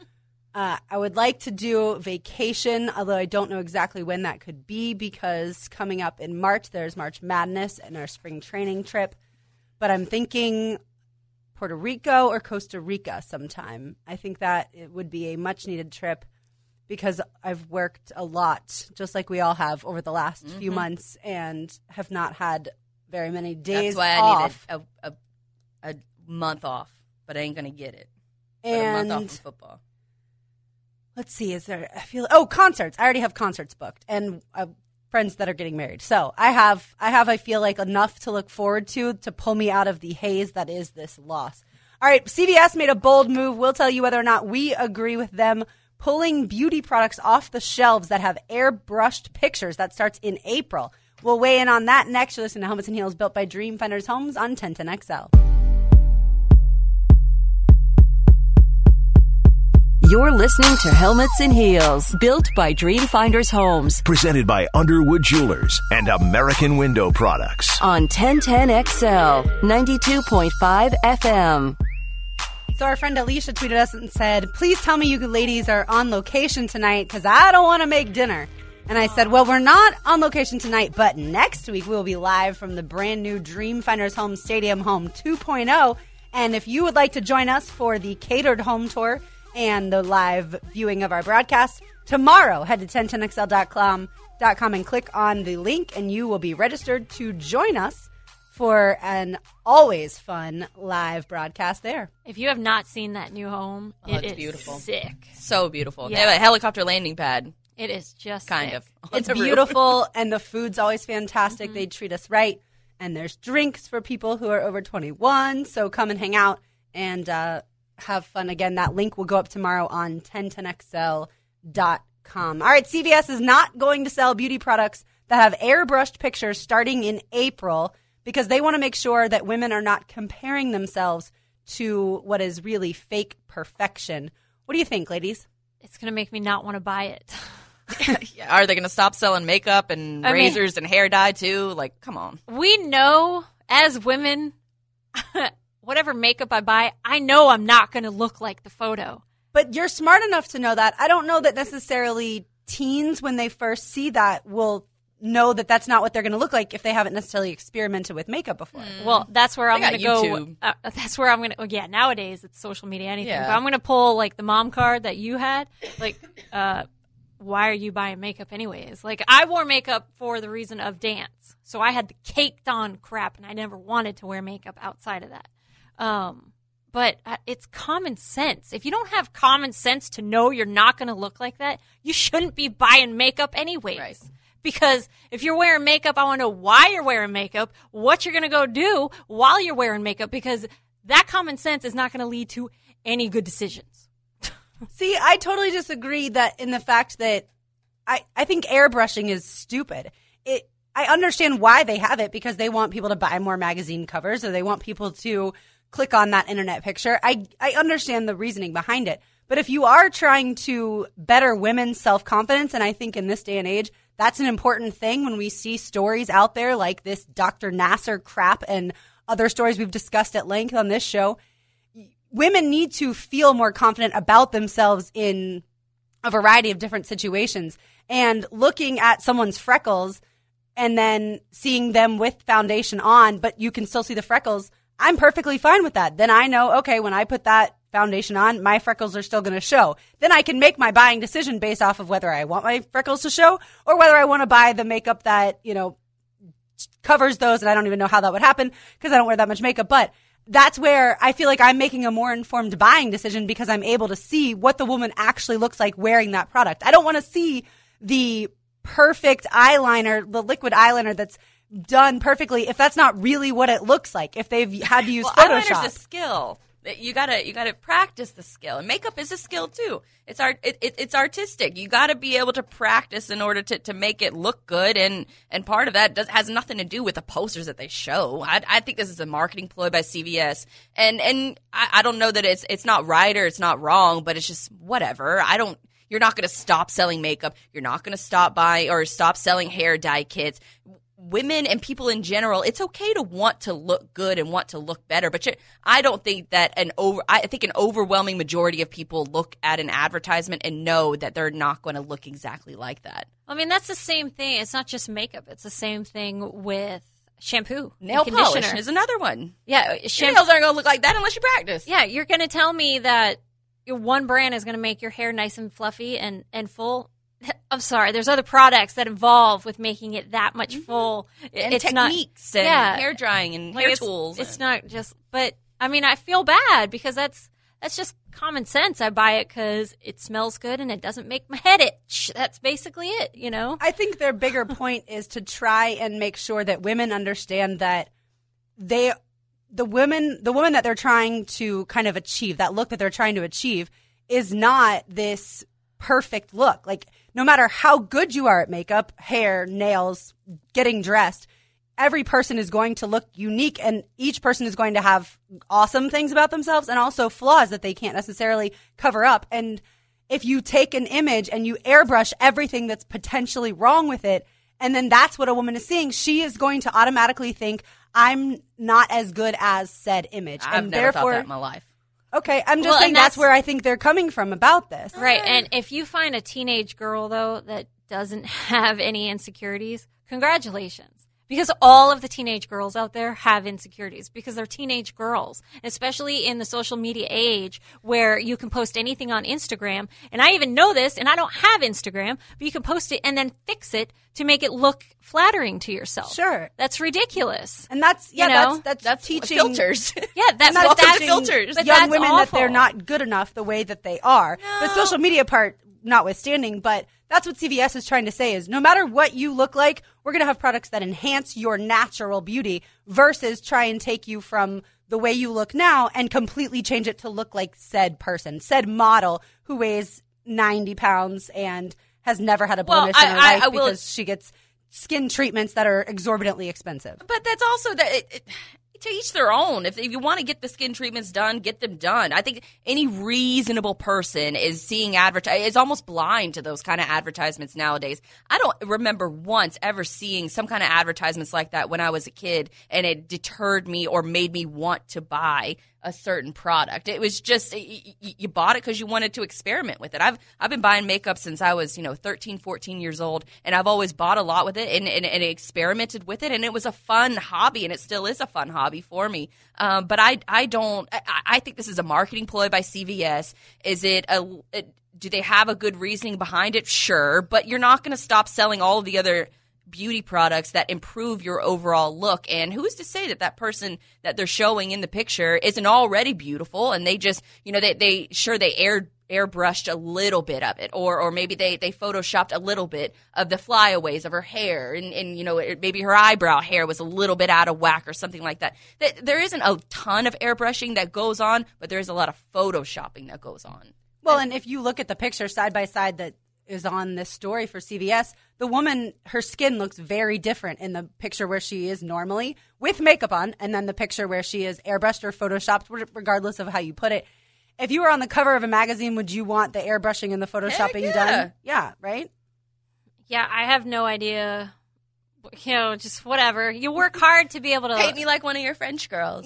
I would like to do vacation, although I don't know exactly when that could be because coming up in March, there's March Madness and our spring training trip. But I'm thinking Puerto Rico or Costa Rica sometime. I think that it would be a much-needed trip because I've worked a lot, just like we all have over the last few months, and have not had very many days off. That's why I needed a month off, but I ain't going to get it. And a month off from football. Let's see, concerts. I already have concerts booked and friends that are getting married. So I feel like enough to look forward to pull me out of the haze that is this loss. All right, CVS made a bold move. We'll tell you whether or not we agree with them pulling beauty products off the shelves that have airbrushed pictures. That starts in April. We'll weigh in on that next. You're listening to Helmets and Heels, built by Dreamfinders Homes on 1010XL. You're listening to Helmets and Heels, built by Dreamfinders Homes. Presented by Underwood Jewelers and American Window Products. On 1010XL, 92.5 FM. So our friend Alicia tweeted us and said, please tell me you ladies are on location tonight because I don't want to make dinner. And I said, well, we're not on location tonight, but next week we'll be live from the brand new Dreamfinders Home Stadium Home 2.0. And if you would like to join us for the catered home tour and the live viewing of our broadcast, tomorrow head to 1010XL.com and click on the link and you will be registered to join us for an always fun live broadcast there. If you have not seen that new home, it's beautiful. Sick. So beautiful. Yeah. They have a helicopter landing pad. It is just kind sick. of. It's beautiful and the food's always fantastic. They treat us right. And there's drinks for people who are over 21. So come and hang out and have fun. Again, that link will go up tomorrow on 1010XL.com. All right, CVS is not going to sell beauty products that have airbrushed pictures starting in April because they want to make sure that women are not comparing themselves to what is really fake perfection. What do you think, ladies? It's going to make me not want to buy it. Are they going to stop selling makeup and razors and hair dye too? Like, come on. We know as women, whatever makeup I buy, I know I'm not going to look like the photo. But you're smart enough to know that. I don't know that necessarily teens, when they first see that, will know that that's not what they're going to look like if they haven't necessarily experimented with makeup before. Well, that's where I'm going to go. YouTube. That's where I'm going to. Yeah, nowadays it's social media, anything. Yeah. But I'm going to pull like the mom card that you had. Like, why are you buying makeup anyways? Like, I wore makeup for the reason of dance, so I had the caked on crap, and I never wanted to wear makeup outside of that. But it's common sense. If you don't have common sense to know you're not going to look like that, you shouldn't be buying makeup anyways. Right. Because if you're wearing makeup, I want to know why you're wearing makeup, what you're going to go do while you're wearing makeup, because that common sense is not going to lead to any good decisions. See, I totally disagree that in the fact that I think airbrushing is stupid. I understand why they have it, because they want people to buy more magazine covers, or they want people to click on that internet picture. I understand the reasoning behind it. But if you are trying to better women's self-confidence, and I think in this day and age, that's an important thing when we see stories out there like this Dr. Nasser crap and other stories we've discussed at length on this show, women need to feel more confident about themselves in a variety of different situations. And looking at someone's freckles and then seeing them with foundation on, but you can still see the freckles, I'm perfectly fine with that. Then I know, okay, when I put that foundation on, my freckles are still going to show. Then I can make my buying decision based off of whether I want my freckles to show or whether I want to buy the makeup that, covers those. And I don't even know how that would happen because I don't wear that much makeup. But that's where I feel like I'm making a more informed buying decision because I'm able to see what the woman actually looks like wearing that product. I don't want to see the perfect eyeliner, the liquid eyeliner that's done perfectly if that's not really what it looks like, if they've had to use Photoshop. Eyeliner's a skill. You gotta practice the skill, and makeup is a skill too. It's artistic. You gotta be able to practice in order to make it look good, and part of that has nothing to do with the posters that they show. I think this is a marketing ploy by CVS, and I don't know that it's not right or it's not wrong, but it's just whatever. You're not gonna stop selling makeup. You're not gonna stop selling hair dye kits. Women and people in general, it's okay to want to look good and want to look better, but I don't think that I think an overwhelming majority of people look at an advertisement and know that they're not going to look exactly like that. I mean, that's the same thing. It's not just makeup. It's the same thing with shampoo. Nail polish is another one. Yeah. Your nails aren't going to look like that unless you practice. Yeah, you're going to tell me that one brand is going to make your hair nice and fluffy and full. I'm sorry, there's other products that involve with making it that much full. And it's techniques and hair drying and hair tools. It's not just, but I mean, I feel bad because that's just common sense. I buy it because it smells good and it doesn't make my head itch. That's basically it, I think their bigger point is to try and make sure that women understand that the woman that they're trying to kind of achieve, that look that they're trying to achieve, is not this perfect look. Like, no matter how good you are at makeup, hair, nails, getting dressed, every person is going to look unique, and each person is going to have awesome things about themselves and also flaws that they can't necessarily cover up. And if you take an image and you airbrush everything that's potentially wrong with it, and then that's what a woman is seeing, she is going to automatically think, I'm not as good as said image. I've never thought that in my life. Okay, I'm just saying that's where I think they're coming from about this. Right, and if you find a teenage girl, though, that doesn't have any insecurities, congratulations. Because all of the teenage girls out there have insecurities because they're teenage girls, especially in the social media age where you can post anything on Instagram. And I even know this, and I don't have Instagram, but you can post it and then fix it to make it look flattering to yourself. Sure. That's ridiculous. And that's teaching filters. Yeah, that's filters. But young women awful. That they're not good enough the way that they are. No. The social media part notwithstanding, but that's what CVS is trying to say is no matter what you look like, we're going to have products that enhance your natural beauty versus try and take you from the way you look now and completely change it to look like said person, said model who weighs 90 pounds and has never had a blemish in her life because she gets skin treatments that are exorbitantly expensive. But that's also that to each their own. If you want to get the skin treatments done, get them done. I think any reasonable person is seeing is almost blind to those kind of advertisements nowadays. I don't remember once ever seeing some kind of advertisements like that when I was a kid, and it deterred me or made me want to buy a certain product. It was just you bought it because you wanted to experiment with it. I've been buying makeup since I was 13, 14 years old, and I've always bought a lot with it and experimented with it, and it was a fun hobby, and it still is a fun hobby for me. But I think this is a marketing ploy by CVS. Is it do they have a good reasoning behind it? Sure, but you're not going to stop selling all of the other beauty products that improve your overall look. And who's to say that person that they're showing in the picture isn't already beautiful, and they just, they airbrushed a little bit of it, or maybe they photoshopped a little bit of the flyaways of her hair, and maybe her eyebrow hair was a little bit out of whack or something like that. There isn't a ton of airbrushing that goes on, but there is a lot of photoshopping that goes on. Well, and if you look at the picture side by side that is on this story for CVS, the woman, her skin looks very different in the picture where she is normally with makeup on, and then the picture where she is airbrushed or photoshopped, regardless of how you put it. If you were on the cover of a magazine, would you want the airbrushing and the photoshopping done? Yeah, right? Yeah, I have no idea. Just whatever. You work hard to be able to... Paint me like one of your French girls.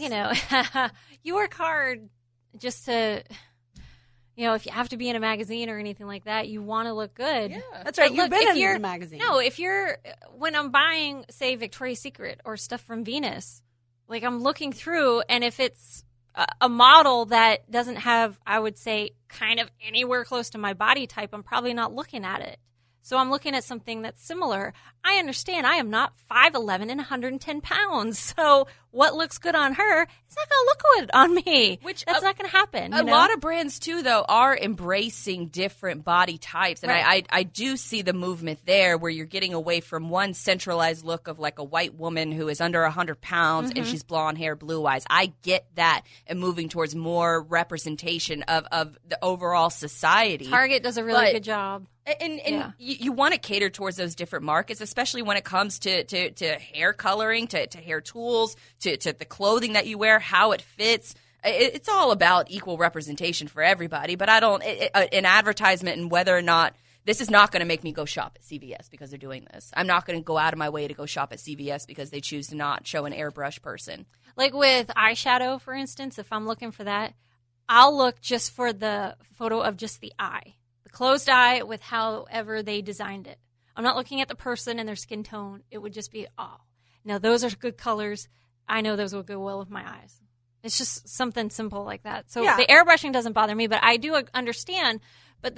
You work hard just to... if you have to be in a magazine or anything like that, you want to look good. Yeah, that's right. You've been in a magazine. No, when I'm buying, say, Victoria's Secret or stuff from Venus, like I'm looking through, and if it's a model that doesn't have, I would say, kind of anywhere close to my body type, I'm probably not looking at it. So I'm looking at something that's similar. I understand I am not 5'11" and 110 pounds. So what looks good on her is not going to look good on me. That's not going to happen. A lot of brands, too, though, are embracing different body types. And I do see the movement there where you're getting away from one centralized look of like a white woman who is under 100 pounds and she's blonde hair, blue eyes. I get that, and moving towards more representation of the overall society. Target does a really good job. And you want to cater towards those different markets, especially when it comes to hair coloring, to hair tools, to the clothing that you wear, how it fits. It's all about equal representation for everybody. But I don't an advertisement and whether or not this is not going to make me go shop at CVS because they're doing this. I'm not going to go out of my way to go shop at CVS because they choose to not show an airbrush person. Like with eyeshadow, for instance, if I'm looking for that, I'll look just for the photo of just the eye. Closed eye with however they designed it. I'm not looking at the person and their skin tone. It would just be, now those are good colors. I know those will go well with my eyes. It's just something simple like that. So the airbrushing doesn't bother me, but I do understand. But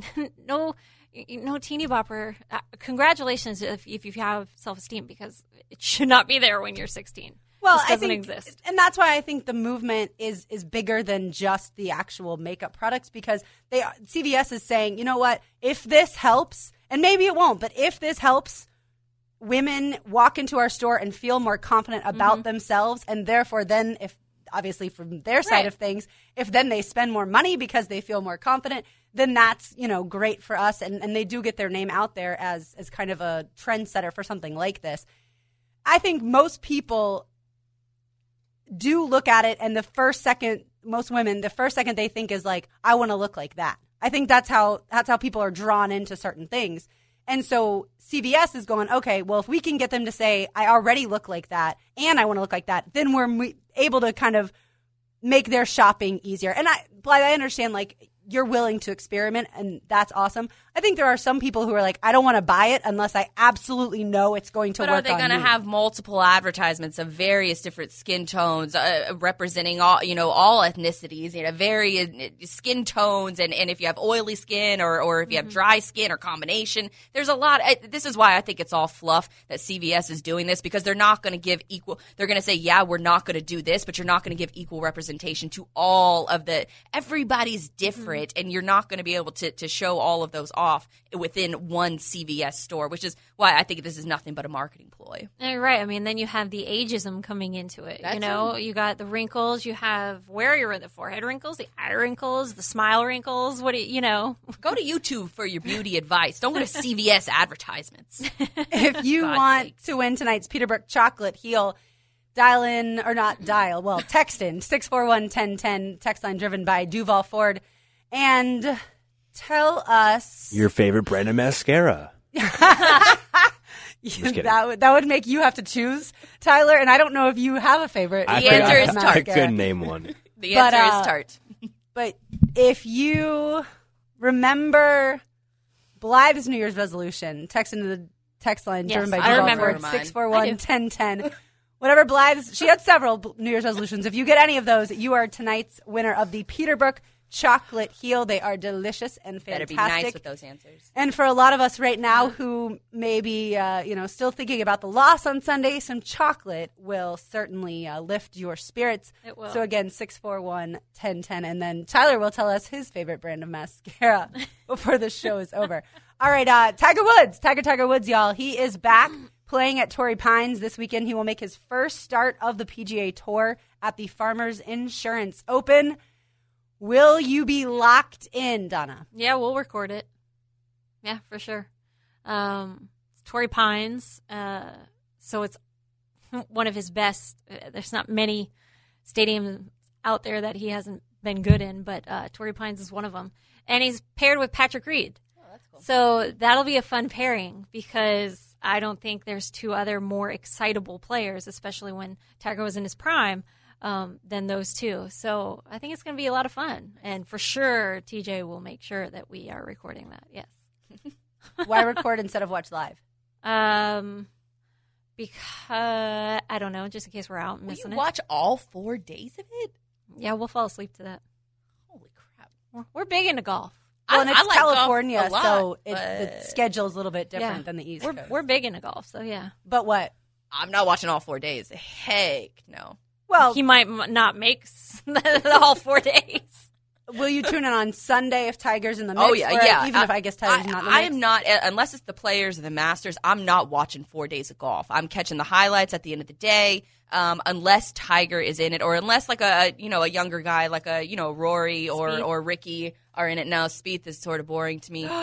no teeny bopper. Congratulations if you have self-esteem, because it should not be there when you're 16. Well, this doesn't exist. And that's why I think the movement is bigger than just the actual makeup products, because CVS is saying, you know what, if this helps, and maybe it won't, but if this helps women walk into our store and feel more confident about themselves, and therefore then, if obviously from their side of things, if then they spend more money because they feel more confident, then that's, great for us. And they do get their name out there as kind of a trendsetter for something like this. I think most people do look at it, and most women, the first second they think is like, I want to look like that. I think that's how people are drawn into certain things. And so CVS is going, okay, well, if we can get them to say, I already look like that and I want to look like that, then we're able to kind of make their shopping easier. And I understand, like, you're willing to experiment, and that's awesome. I think there are some people who are like, I don't want to buy it unless I absolutely know it's going to work on me. But are they going to have multiple advertisements of various different skin tones representing all ethnicities, various skin tones, and if you have oily skin or if you have dry skin or combination, there's a lot. This is why I think it's all fluff that CVS is doing this, because they're not going to give equal. They're going to say, yeah, we're not going to do this, but you're not going to give equal representation to all of everybody's different. And you're not going to be able to show all of those off within one CVS store, which is why I think this is nothing but a marketing ploy. Right. I mean, then you have the ageism coming into it. You got the wrinkles. You have where you're the forehead wrinkles, the eye wrinkles, the smile wrinkles. Go to YouTube for your beauty advice. Don't go to CVS advertisements. If you want to win tonight's Peterbrooke chocolate heel, text in 641-1010, text line driven by Duval Ford. And tell us your favorite brand of mascara. That would make you have to choose, Tyler. And I don't know if you have a favorite. The answer is Tarte. I couldn't name one. The answer is Tarte. But if you remember Blythe's New Year's resolution, text into the text line driven by Duval Ford, 641-1010. Whatever Blythe's, she had several New Year's resolutions. If you get any of those, you are tonight's winner of the Peterbrooke chocolate heel. They are delicious and fantastic. Better be nice with those answers. And for a lot of us right now who may be, still thinking about the loss on Sunday, some chocolate will certainly lift your spirits. It will. So again, 641-1010. And then Tyler will tell us his favorite brand of mascara before the show is over. All right, Tiger Woods, y'all. He is back playing at Torrey Pines this weekend. He will make his first start of the PGA Tour at the Farmers Insurance Open. Will you be locked in, Donna? Yeah, we'll record it. Yeah, for sure. Torrey Pines, so it's one of his best. There's not many stadiums out there that he hasn't been good in, but Torrey Pines is one of them. And he's paired with Patrick Reed. Oh, that's cool. So that'll be a fun pairing because I don't think there's two other more excitable players, especially when Tiger was in his prime, than those two. So I think it's going to be a lot of fun. And for sure, TJ will make sure that we are recording that. Yes. Why record instead of watch live? Because I don't know, just in case we're out and missing Will you watch all 4 days of it? Yeah, we'll fall asleep to that. Holy crap! We're big into golf. Well, and it's I like California, golf a lot, so but the schedule's a little bit different than the East Coast. We're big into golf, so yeah. But what? I'm not watching all 4 days. Heck no. Well, He might not make the whole 4 days. will you tune in on Sunday if Tiger's in the mix? Oh yeah, or yeah. Even if I guess Tiger's not in the mix? I am not, unless it's the Players or the Masters, I'm not watching 4 days of golf. I'm catching the highlights at the end of the day, unless Tiger is in it, or unless like a younger guy like a Rory or Ricky are in it. Now Spieth is sort of boring to me.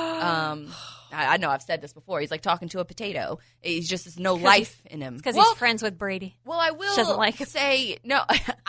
I know I've said this before. He's like talking to a potato. He's just there's no life in him. Because he's friends with Brady. Well, I will doesn't like him. say no.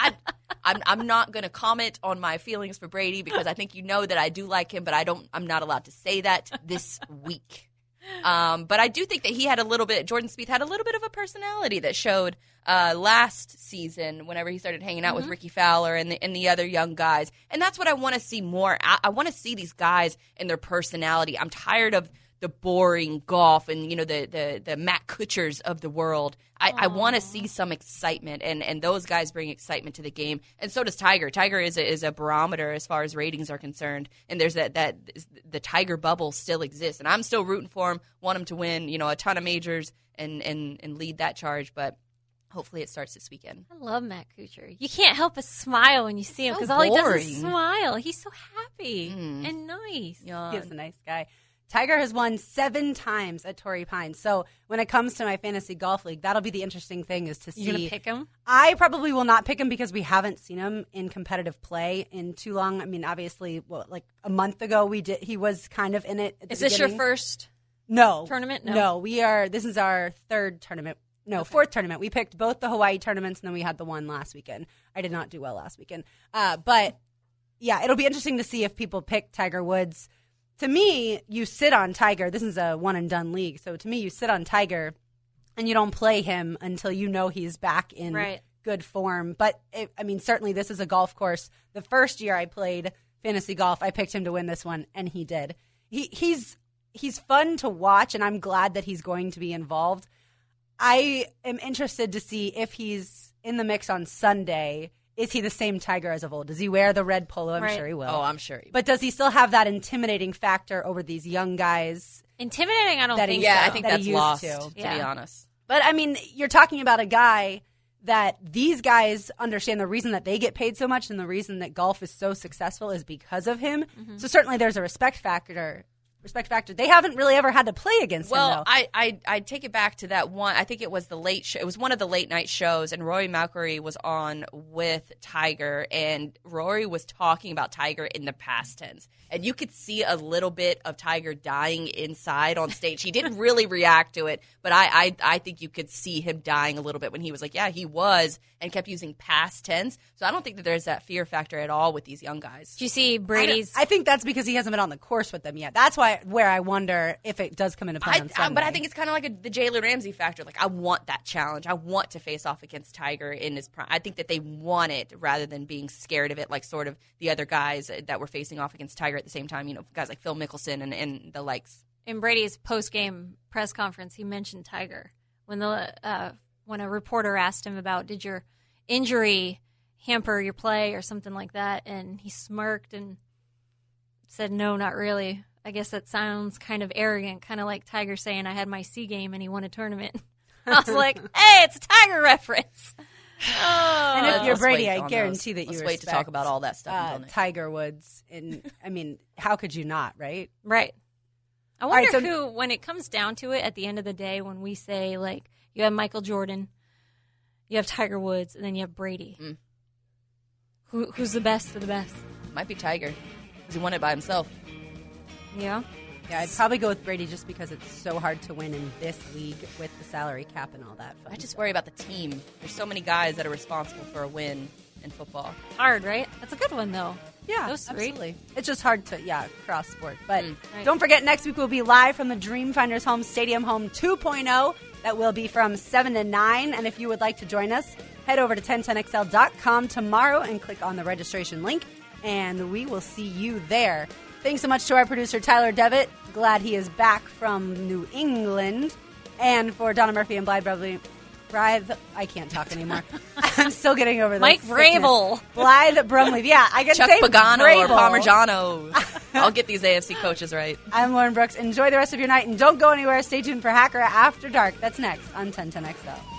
I'm not going to comment on my feelings for Brady because I think you know that I do like him, but I'm not allowed to say that this week. But I do think that he had Jordan Spieth had a little bit of a personality that showed last season whenever he started hanging out with Ricky Fowler and the other young guys. And that's what I want to see more. I want to see these guys and their personality. I'm tired of the boring golf and, the Matt Kutchers of the world. I want to see some excitement, and those guys bring excitement to the game. And so does Tiger. Tiger is a barometer as far as ratings are concerned. And there's that the Tiger bubble still exists. And I'm still rooting for him, want him to win, a ton of majors and lead that charge. But hopefully it starts this weekend. I love Matt Kuchar. You can't help but smile when you see him because So all he does boring. is smile. He's so happy and nice. Yeah. He's a nice guy. Tiger has won 7 times at Torrey Pines. So when it comes to my fantasy golf league, that'll be the interesting thing is to see. You gonna pick him? I probably will not pick him because we haven't seen him in competitive play in too long. I mean, obviously, like a month ago he was kind of in it at the Is this your beginning. first No. tournament? No, this is our 3rd tournament. No, 4th tournament. We picked both the Hawaii tournaments, and then we had the one last weekend. I did not do well last weekend. But, yeah, it'll be interesting to see if people pick Tiger Woods. To me, you sit on Tiger. This is a one-and-done league. So, to me, you sit on Tiger, and you don't play him until you know he's back in good form. But, certainly this is a golf course. The first year I played fantasy golf, I picked him to win this one, and he did. He's fun to watch, and I'm glad that he's going to be involved. I am interested to see if he's in the mix on Sunday. Is he the same Tiger as of old? Does he wear the red polo? I'm sure he will. Oh, I'm sure he will. But does he still have that intimidating factor over these young guys? Intimidating? I don't think so. Yeah, I think that that's he used lost, to. be honest. But, you're talking about a guy that these guys understand the reason that they get paid so much and the reason that golf is so successful is because of him. Mm-hmm. So certainly there's a respect factor. They haven't really ever had to play against him, though. I take it back to that one. I think it was the late show. It was one of the late night shows, and Rory McIlroy was on with Tiger, and Rory was talking about Tiger in the past tense. And you could see a little bit of Tiger dying inside on stage. He didn't really react to it, but I think you could see him dying a little bit when he was like, yeah, he was, and kept using past tense. So I don't think that there's that fear factor at all with these young guys. Do you see Brady's? I think that's because he hasn't been on the course with them yet. That's where I wonder if it does come into play on Sunday. But I think it's kind of like the Jalen Ramsey factor. Like, I want that challenge. I want to face off against Tiger in his prime. I think that they want it rather than being scared of it, like sort of the other guys that were facing off against Tiger at the same time. Guys like Phil Mickelson and the likes. In Brady's post-game press conference, he mentioned Tiger when a reporter asked him about, did your injury hamper your play or something like that, and he smirked and said, no, not really. I guess that sounds kind of arrogant, kind of like Tiger saying I had my C game and he won a tournament. I was like, hey, it's a Tiger reference. Oh. And if you're Brady, I guarantee that you wait to talk about all that stuff. Tiger Woods, and how could you not, right? Right. I wonder who, when it comes down to it, at the end of the day, when we say like you have Michael Jordan, you have Tiger Woods, and then you have Brady. Who's the best of the best? Might be Tiger, because he won it by himself. Yeah. Yeah, I'd probably go with Brady just because it's so hard to win in this league with the salary cap and all that fun I just stuff. worry about the team. There's so many guys that are responsible for a win in football. Hard, right? That's a good one, though. Yeah, Those three. absolutely. It's just hard to, cross sport. But Right. don't forget, next week we'll be live from the Dreamfinders Home Stadium Home 2.0. That will be from 7 to 9. And if you would like to join us, head over to 1010XL.com tomorrow and click on the registration link, and we will see you there. Thanks so much to our producer, Tyler Devitt. Glad he is back from New England. And for Donna Murphy and Blythe, I can't talk anymore. I'm still getting over this. Mike Vrabel. Blythe Brumley. Yeah, I can Chuck say Pagano Vrabel. or Parmigiano. I'll get these AFC coaches right. I'm Lauren Brooks. Enjoy the rest of your night, and don't go anywhere. Stay tuned for Hacker After Dark. That's next on 1010XL.